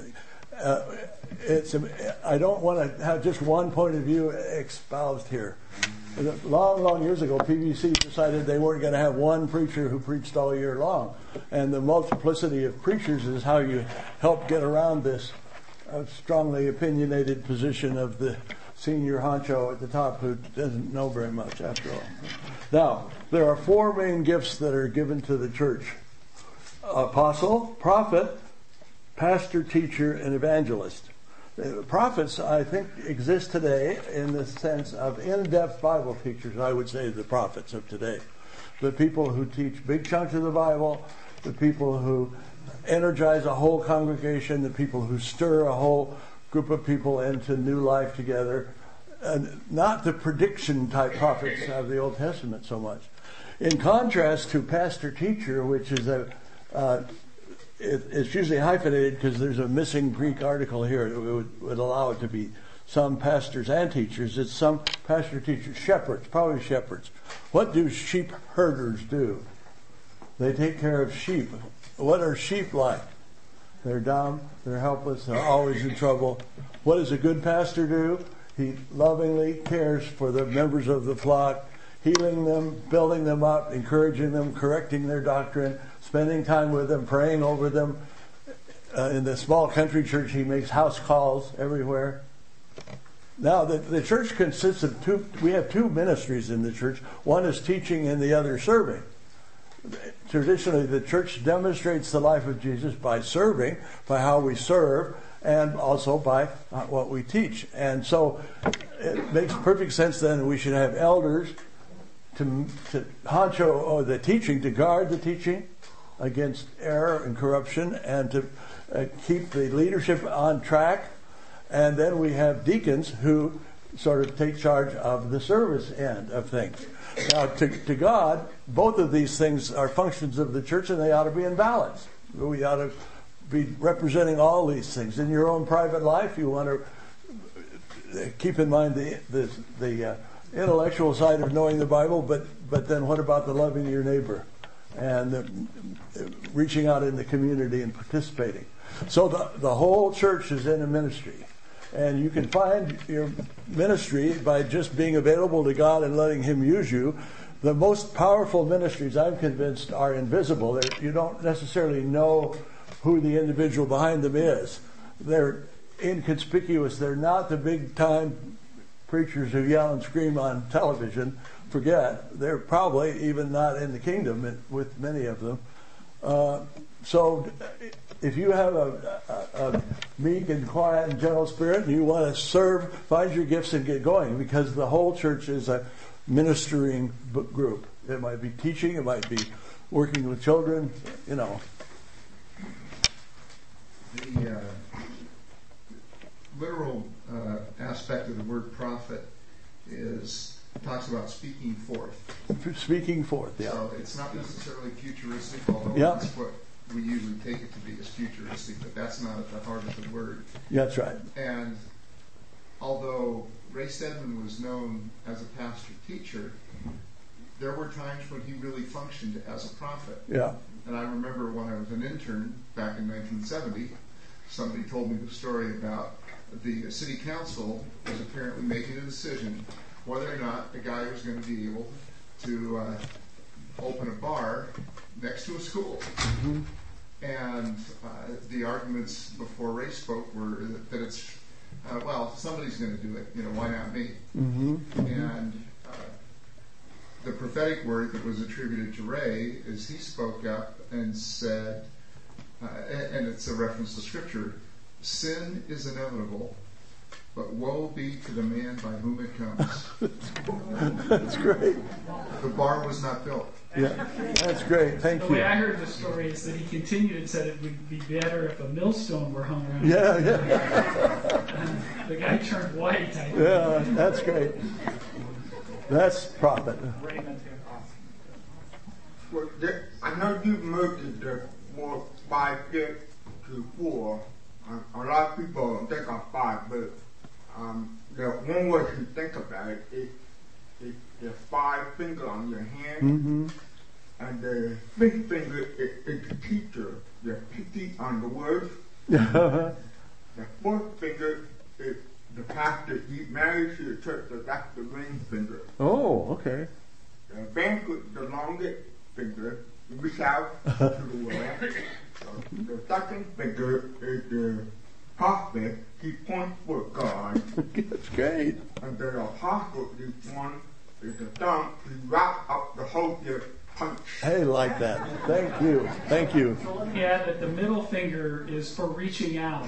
Uh, it's I don't want to have just one point of view espoused here. Long, long years ago, P B C decided they weren't going to have one preacher who preached all year long. And the multiplicity of preachers is how you help get around this uh, strongly opinionated position of the senior honcho at the top who doesn't know very much after all. Now, there are four main gifts that are given to the church. Apostle, prophet, pastor, teacher, and evangelist. The prophets, I think, exist today in the sense of in-depth Bible teachers. I would say the prophets of today. The people who teach big chunks of the Bible, the people who energize a whole congregation, the people who stir a whole group of people into new life together, and not the prediction type prophets of the Old Testament so much. In contrast to pastor-teacher, which is a uh, It, it's usually hyphenated because there's a missing Greek article here that would, would allow it to be some pastors and teachers. It's some pastor teachers, shepherds, probably shepherds. What do sheep herders do? They take care of sheep. What are sheep like? They're dumb, they're helpless, they're always in trouble. What does a good pastor do? He lovingly cares for the members of the flock, healing them, building them up, encouraging them, correcting their doctrine, spending time with them, praying over them. Uh, in the small country church, he makes house calls everywhere. Now, the, the church consists of two, we have two ministries in the church. One is teaching and the other serving. Traditionally, the church demonstrates the life of Jesus by serving, by how we serve, and also by uh, what we teach. And so it makes perfect sense then we should have elders to, to honcho or the teaching, to guard the teaching against error and corruption, and to uh, keep the leadership on track. And then we have deacons who sort of take charge of the service end of things. Now, to, to God, both of these things are functions of the church, and they ought to be in balance. We ought to be representing all these things. In your own private life, you want to keep in mind the the, the uh, intellectual side of knowing the Bible, but, but then what about the loving your neighbor and the, reaching out in the community and participating? So the, the whole church is in a ministry. And you can find your ministry by just being available to God and letting Him use you. The most powerful ministries, I'm convinced, are invisible. They're, you don't necessarily know who the individual behind them is. They're inconspicuous. They're not the big-time preachers who yell and scream on television. Forget. They're probably even not in the kingdom with many of them. Uh, so if you have a, a, a meek and quiet and gentle spirit and you want to serve, find your gifts and get going, because the whole church is a ministering group. It might be teaching, it might be working with children, you know. The uh, literal uh, aspect of the word prophet is talks about speaking forth. Speaking forth, yeah. So it's not necessarily futuristic, although yeah. that's what we usually take it to be, as futuristic, but that's not at the heart of the word. Yeah, that's right. And although Ray Stedman was known as a pastor-teacher, there were times when he really functioned as a prophet. Yeah. And I remember when I was an intern back in nineteen seventy, somebody told me the story about the city council was apparently making a decision whether or not the guy was going to be able to uh, open a bar next to a school. Mm-hmm. And uh, the arguments before Ray spoke were that, that it's, uh, well, somebody's going to do it, you know, why not me? Mm-hmm. And uh, the prophetic word that was attributed to Ray is he spoke up and said, uh, and it's a reference to Scripture, sin is inevitable, but woe be to the man by whom it comes. That's great. The bar was not built. Yeah, that's great. Thank the you. The way I heard the story is that he continued and said it would be better if a millstone were hung around. Yeah, yeah. And the guy turned white. I yeah, that's great. That's prophet. Well, there, I know you moved the more five to four. Um, a lot of people think I'm five, but um, the one way to think about it is, is the five finger on your hand, mm-hmm. and the fifth finger is, is the teacher, the pinky on the word. The fourth finger is the pastor. He's married to the church, so that's the ring finger. Oh, okay. The band, the longest finger, you reach out to the world. So the second finger is the prophet. He points for God. That's great. And the apostle is one is the thumb. He wraps up the whole year punch. Hey, like that. Thank you. Thank you. So let me add that the middle finger is for reaching out.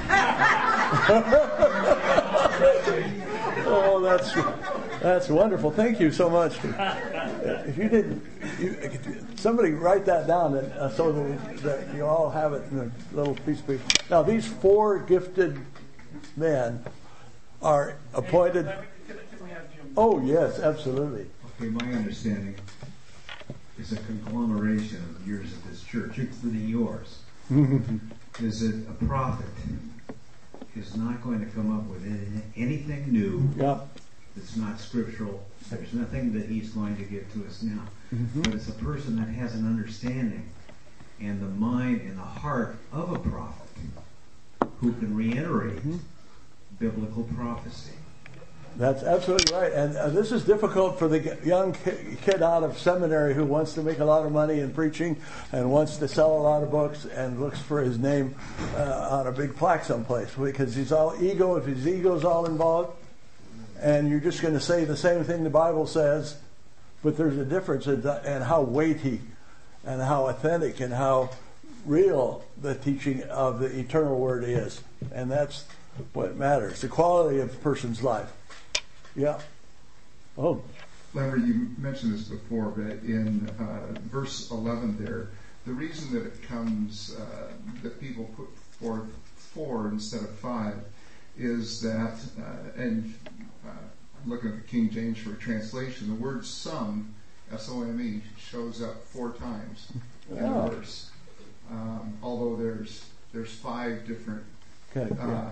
Oh, that's that's wonderful. Thank you so much. If you didn't, you, somebody write that down and, uh, so that, we, that you all have it in a little piece of paper. Now, these four gifted men are appointed. Oh, yes, absolutely. Okay, my understanding is a conglomeration of years of this church, including yours, is that a prophet is not going to come up with any, anything new yeah. that's not scriptural. There's nothing that he's going to give to us now. Mm-hmm. But it's a person that has an understanding and the mind and the heart of a prophet. who can reiterate mm-hmm. biblical prophecy. That's absolutely right. And uh, this is difficult for the young kid out of seminary who wants to make a lot of money in preaching and wants to sell a lot of books and looks for his name uh, on a big plaque someplace, because he's all ego, if his ego's all involved, and you're just going to say the same thing the Bible says, but there's a difference in, in how weighty and how authentic and how real the teaching of the eternal word is. And that's what matters, the quality of a person's life. Yeah. Oh. Lambert, you mentioned this before, but in uh, verse eleven there, the reason that it comes, uh, that people put forth four instead of five is that, uh, and uh, looking at the King James for a translation, the word some, S O M E, shows up four times in oh. the verse. Um, although there's there's five different okay, uh, yeah.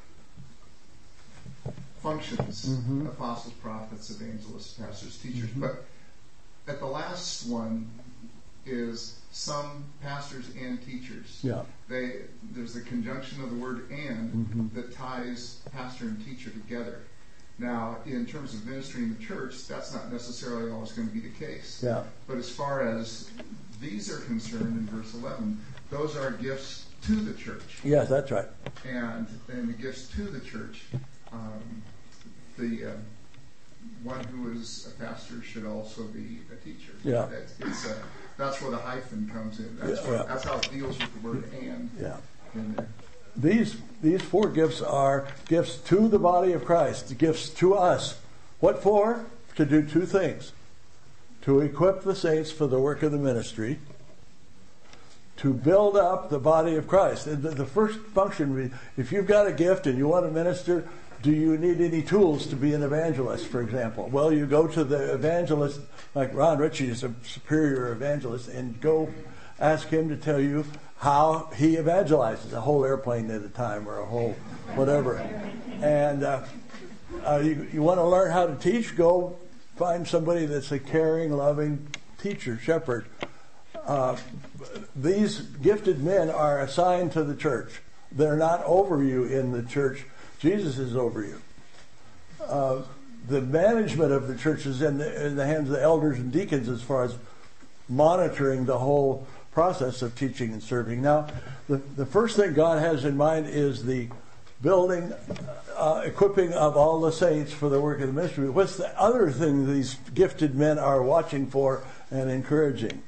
functions, mm-hmm. apostles, prophets, evangelists, pastors, teachers. Mm-hmm. But at the last one is some pastors and teachers. Yeah. They there's the conjunction of the word and mm-hmm. that ties pastor and teacher together. Now, in terms of ministry in the church, that's not necessarily always going to be the case. Yeah. But as far as these are concerned in verse eleven, those are gifts to the church. Yes, that's right. And and the gifts to the church, um, the uh, one who is a pastor should also be a teacher. Yeah. It's, it's a, that's where the hyphen comes in. That's, yeah, where, yeah. that's how it deals with the word and yeah. in there. These these four gifts are gifts to the body of Christ, gifts to us. What for? To do two things. To equip the saints for the work of the ministry, to build up the body of Christ. And the, the first function, if you've got a gift and you want to minister, do you need any tools to be an evangelist, for example? Well, you go to the evangelist, like Ron Ritchie is a superior evangelist, and go ask him to tell you how he evangelizes a whole airplane at a time or a whole whatever. And uh, uh, you, you want to learn how to teach, go find somebody that's a caring, loving teacher, shepherd. Uh, these gifted men are assigned to the church. They're not over you in the church. Jesus is over you. Uh, the management of the church is in the, in the hands of the elders and deacons as far as monitoring the whole process of teaching and serving. Now, the, the first thing God has in mind is the building, uh, equipping of all the saints for the work of the ministry. What's the other thing these gifted men are watching for and encouraging?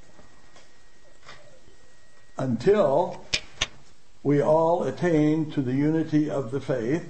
Until we all attain to the unity of the faith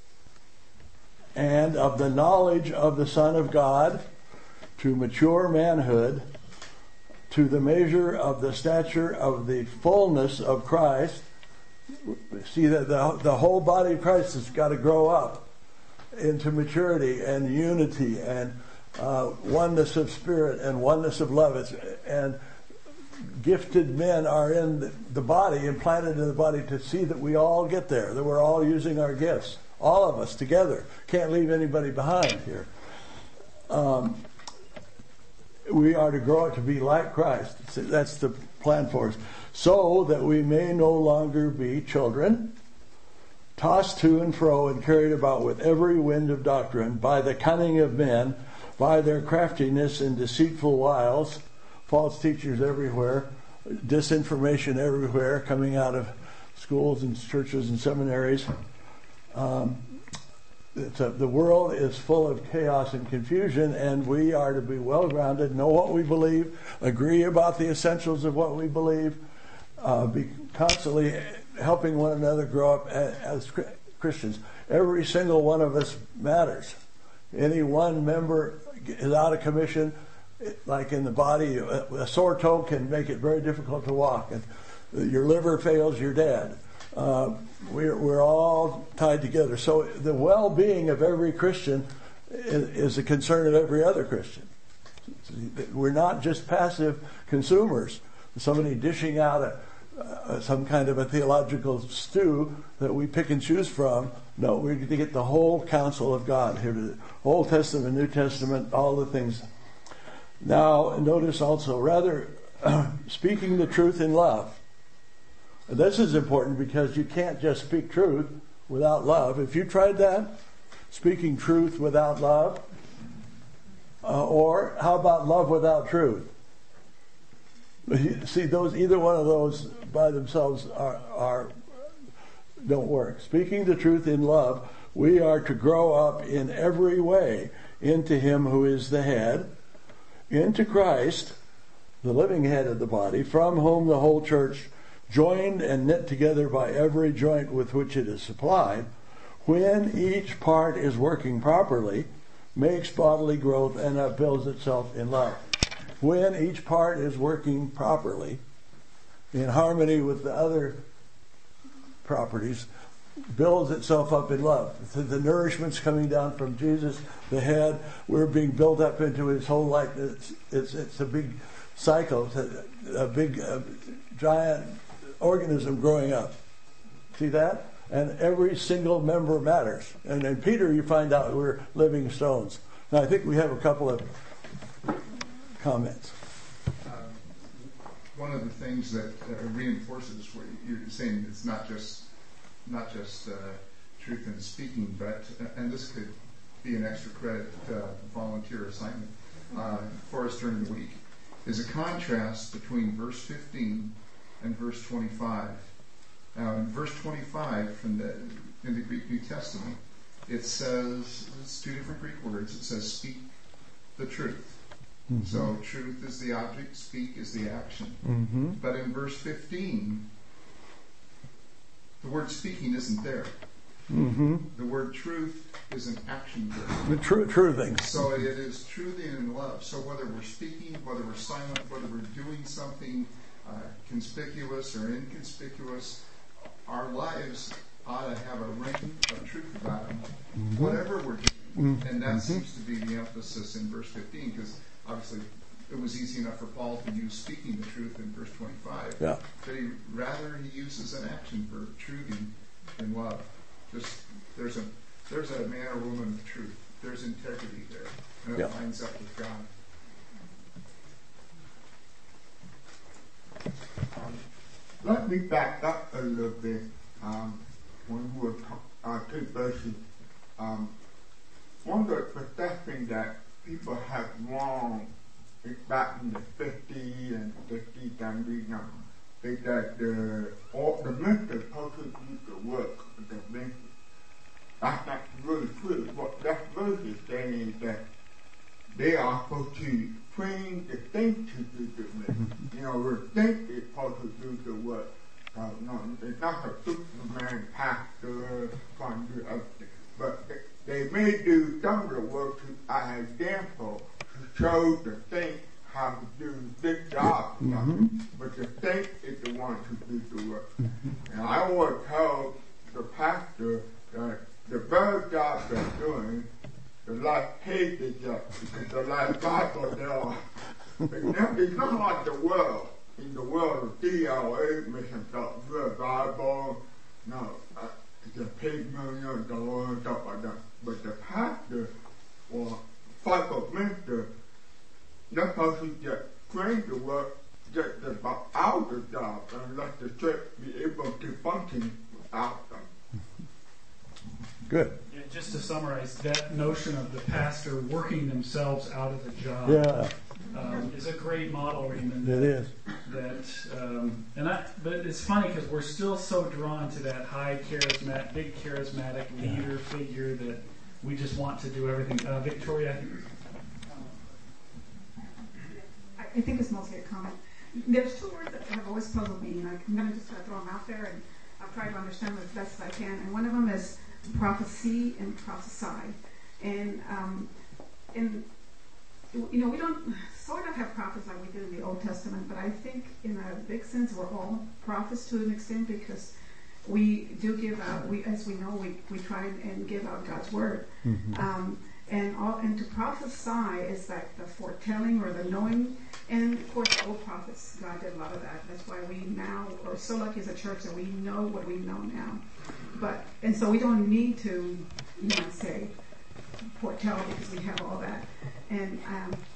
and of the knowledge of the Son of God, to mature manhood, to the measure of the stature of the fullness of Christ. See that the, the whole body of Christ has got to grow up into maturity and unity and uh, oneness of spirit and oneness of love. It's, and gifted men are in the, the body, implanted in the body, to see that we all get there, that we're all using our gifts, all of us together. Can't leave anybody behind here. Um, we are to grow up to be like Christ. That's the plan for us. So that we may no longer be children, tossed to and fro and carried about with every wind of doctrine by the cunning of men, by their craftiness and deceitful wiles, false teachers everywhere, disinformation everywhere coming out of schools and churches and seminaries. Um, It's a, the world is full of chaos and confusion, and we are to be well-grounded, know what we believe, agree about the essentials of what we believe, uh, be constantly helping one another grow up as, as Christians. Every single one of us matters. Any one member is out of commission, like in the body, a, a sore toe can make it very difficult to walk, and your liver fails, you're dead. Uh, we're, we're all tied together. So the well-being of every Christian is, is a concern of every other Christian. We're not just passive consumers, somebody dishing out a, uh, some kind of a theological stew that we pick and choose from. No, we need to get the whole counsel of God here, to the Old Testament, New Testament, all the things. Now, notice also, rather, speaking the truth in love. This is important because you can't just speak truth without love. If you tried that, speaking truth without love, uh, or how about love without truth? See, those either one of those by themselves are, are don't work. Speaking the truth in love, we are to grow up in every way into Him who is the head, into Christ, the living head of the body, from whom the whole church, joined and knit together by every joint with which it is supplied, when each part is working properly, makes bodily growth and upbuilds itself in love. When each part is working properly, in harmony with the other properties, builds itself up in love. The nourishment's coming down from Jesus, the head. We're being built up into His whole likeness. It's, it's, it's a big cycle, it's a, a big, a giant organism growing up. See that? And every single member matters. And in Peter, you find out we're living stones. Now, I think we have a couple of comments. Um, one of the things that uh, reinforces what you're saying, it's not just not just uh, truth in speaking, but uh, and this could be an extra credit uh, volunteer assignment uh, for us during the week, is a contrast between verse fifteen and verse twenty-five. Now, in verse twenty-five from the in the Greek New Testament, it says, it's two different Greek words. It says, "Speak the truth." Mm-hmm. So, truth is the object, speak is the action. Mm-hmm. But in verse fifteen, the word speaking isn't there. Mm-hmm. The word truth is an action verb. The true, true thing. So it is truthing in love. So whether we're speaking, whether we're silent, whether we're doing something uh, conspicuous or inconspicuous, our lives ought to have a ring of truth about them, mm-hmm. whatever we're doing. Mm-hmm. And that mm-hmm. seems to be the emphasis in verse fifteen, because obviously it was easy enough for Paul to use speaking the truth in verse twenty-five. Yeah. But he rather he uses an action verb, truthing in love. Just there's a there's a man or woman of truth. There's integrity there, and it yeah. lines up with God. Um, let me back up a little bit. Um, when we were talking uh, two verses, um, one of the perceptions that people have wrong back in the fifties and sixties and we know is that the all the ministers supposed to do the work of the ministry. That's not really true. What that verse is saying is that they are supposed to train the saints to do the ministry. You know, the saints is supposed to do the work. Uh, no, it's not a Superman pastor trying to do everything, but they may do some of the work to, as an example, to show the saints how to do this job. Mm-hmm. But the saint is the one to do the work. Mm-hmm. And I always tell the pastor that the very job they're doing, the less paid they get, because the less Bible they are. It's not like the world. In the world of D L A, mission stuff, the Bible, no, uh, the paid million dollars, stuff like that. But the pastor or faithful minister, they're supposed to get trained to work just about out of the job and let the church be able to function without them. Good. Yeah, just to summarize, that notion of the pastor working themselves out of the job yeah. um, is a great model, Raymond. It is. That, um, and I, but it's funny because we're still so drawn to that high charismatic, big charismatic leader figure that we just want to do everything. Uh, Victoria? I think it's mostly a comment. There's two words that have always puzzled me, and I'm going to just throw them out there, and I'll try to understand them as best as I can. And one of them is prophecy and prophesy. And, um, and you know, we don't sort of have prophets like we do in the Old Testament, but I think in a big sense we're all prophets to an extent because we do give out, we, as we know, we, we try and give out God's word. Mm-hmm. Um, and all, and to prophesy is like the foretelling or the knowing. And of course, the old prophets, God did a lot of that. That's why we now are so lucky as a church that we know what we know now. But and so we don't need to, you know, say foretell because we have all that. And um,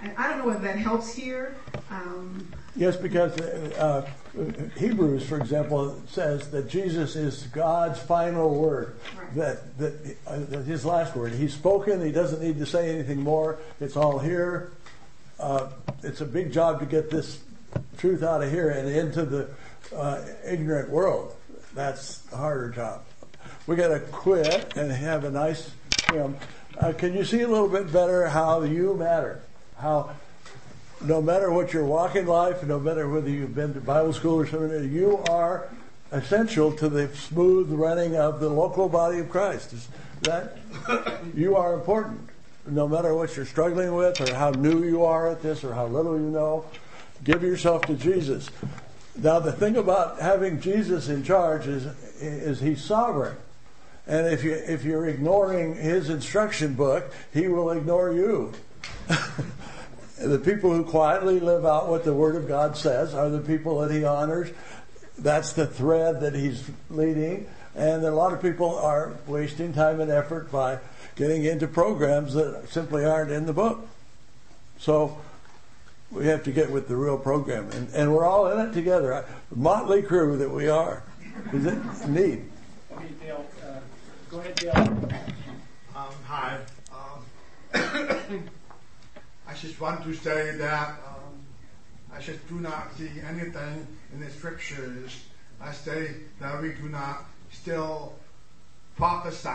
And I don't know whether that helps here. Um, Yes, because uh, Hebrews, for example, says that Jesus is God's final word, Right. that, that uh, that his last word. He's spoken. He doesn't need to say anything more. It's all here. Uh, it's a big job to get this truth out of here and into the uh, ignorant world. That's a harder job. We got to quit and have a nice hymn. Uh, can you see a little bit better how you matter? How no matter what your walk in life, no matter whether you've been to Bible school or something, you are essential to the smooth running of the local body of Christ. Is that you are important. No matter what you're struggling with or how new you are at this or how little you know, give yourself to Jesus. Now, the thing about having Jesus in charge is, is he's sovereign. And if, you, if you're ignoring his instruction book, he will ignore you. The people who quietly live out what the Word of God says are the people that he honors. That's the thread that he's leading. And a lot of people are wasting time and effort by getting into programs that simply aren't in the book. So we have to get with the real program. And, and we're all in it together. Motley crew that we are. Is it neat? Okay, Dale. Uh, go ahead, Dale. Um, hi. Um, I just want to say that um, I just do not see anything in the scriptures. I say that we do not still prophesy,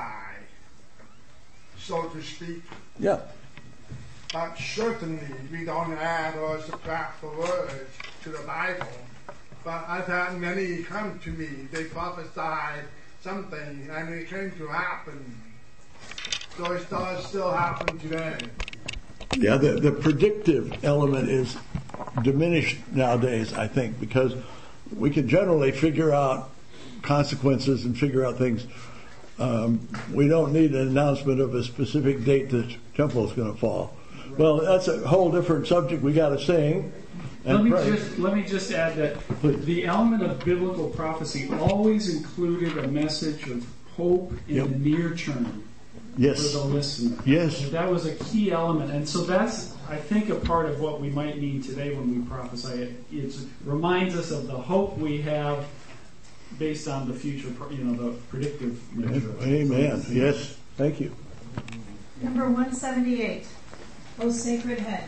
so to speak. Yeah. But certainly we don't add or subtract the words to the Bible. But I've had many come to me. They prophesied something and it came to happen. So it does still happen today. Yeah, the, the predictive element is diminished nowadays, I think, because we can generally figure out consequences and figure out things. Um, we don't need an announcement of a specific date the temple is going to fall. Well, that's a whole different subject we got to sing. And let me pray. just let me just add that Please. The element of biblical prophecy always included a message of hope in Yep. the near term. Yes. For the listener. Yes. That was a key element. And so that's, I think, a part of what we might need today when we prophesy. It it reminds us of the hope we have based on the future, you know, the predictive nature. Amen. Yes. Thank you. Number one seventy-eight, O Sacred Head,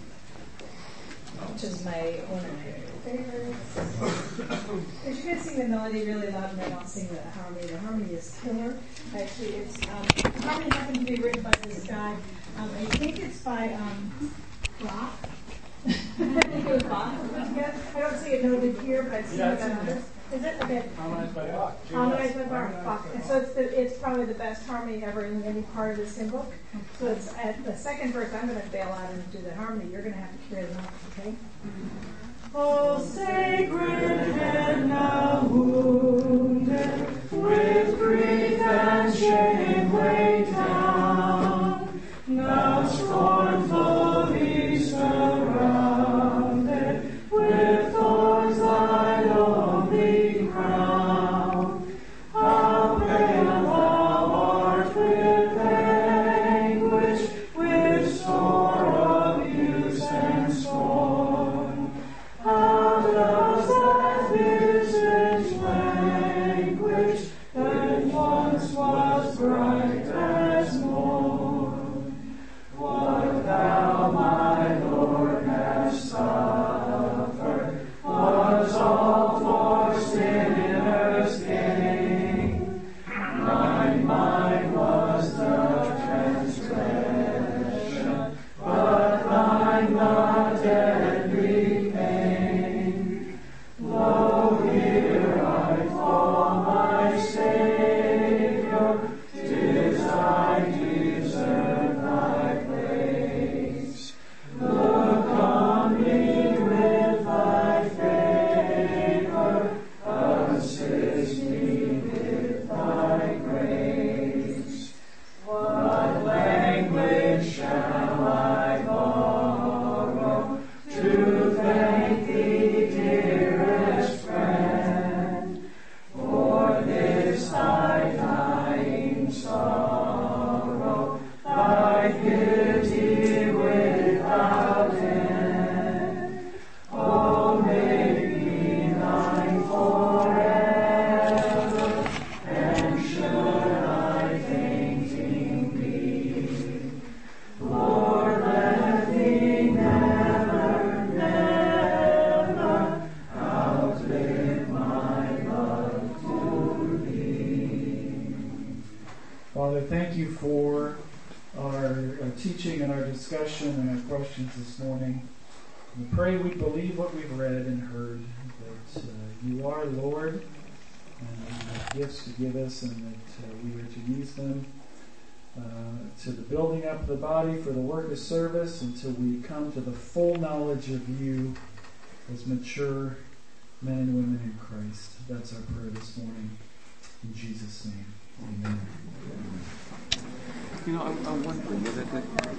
which is my one of my favorites. Because you can sing the melody really loud and I don't sing the harmony. The harmony is killer. Actually, it's um, the harmony happened to be written by this guy. Um, I think it's by um, Bach. I think it was Bach. I don't see it noted here, but I've seen Yeah, it it's on in there. others. Is it? Okay. Harmonized by Bach. Harmonized by Bach. Bach. And so it's, the, it's probably the best harmony ever in any part of this hymn book. So it's at the second verse. I'm going to bail out and do the harmony. You're going to have to carry them off, okay? O sacred head now wounded, with grief and shame weighed down, now scornfully surrounded, with thorns thy only crown. How pale thou art with anguish, with sore abuse and scorn. How does that visage languish that once was bright Father, thank you for our, our teaching and our discussion and our questions this morning. We pray we believe what we've read and heard, that uh, you are Lord, and you have gifts to give us, and that uh, we are to use them uh, to the building up of the body for the work of service until we come to the full knowledge of you as mature men and women in Christ. That's our prayer this morning. In Jesus' name, amen. You know, I'm, I'm wondering whether that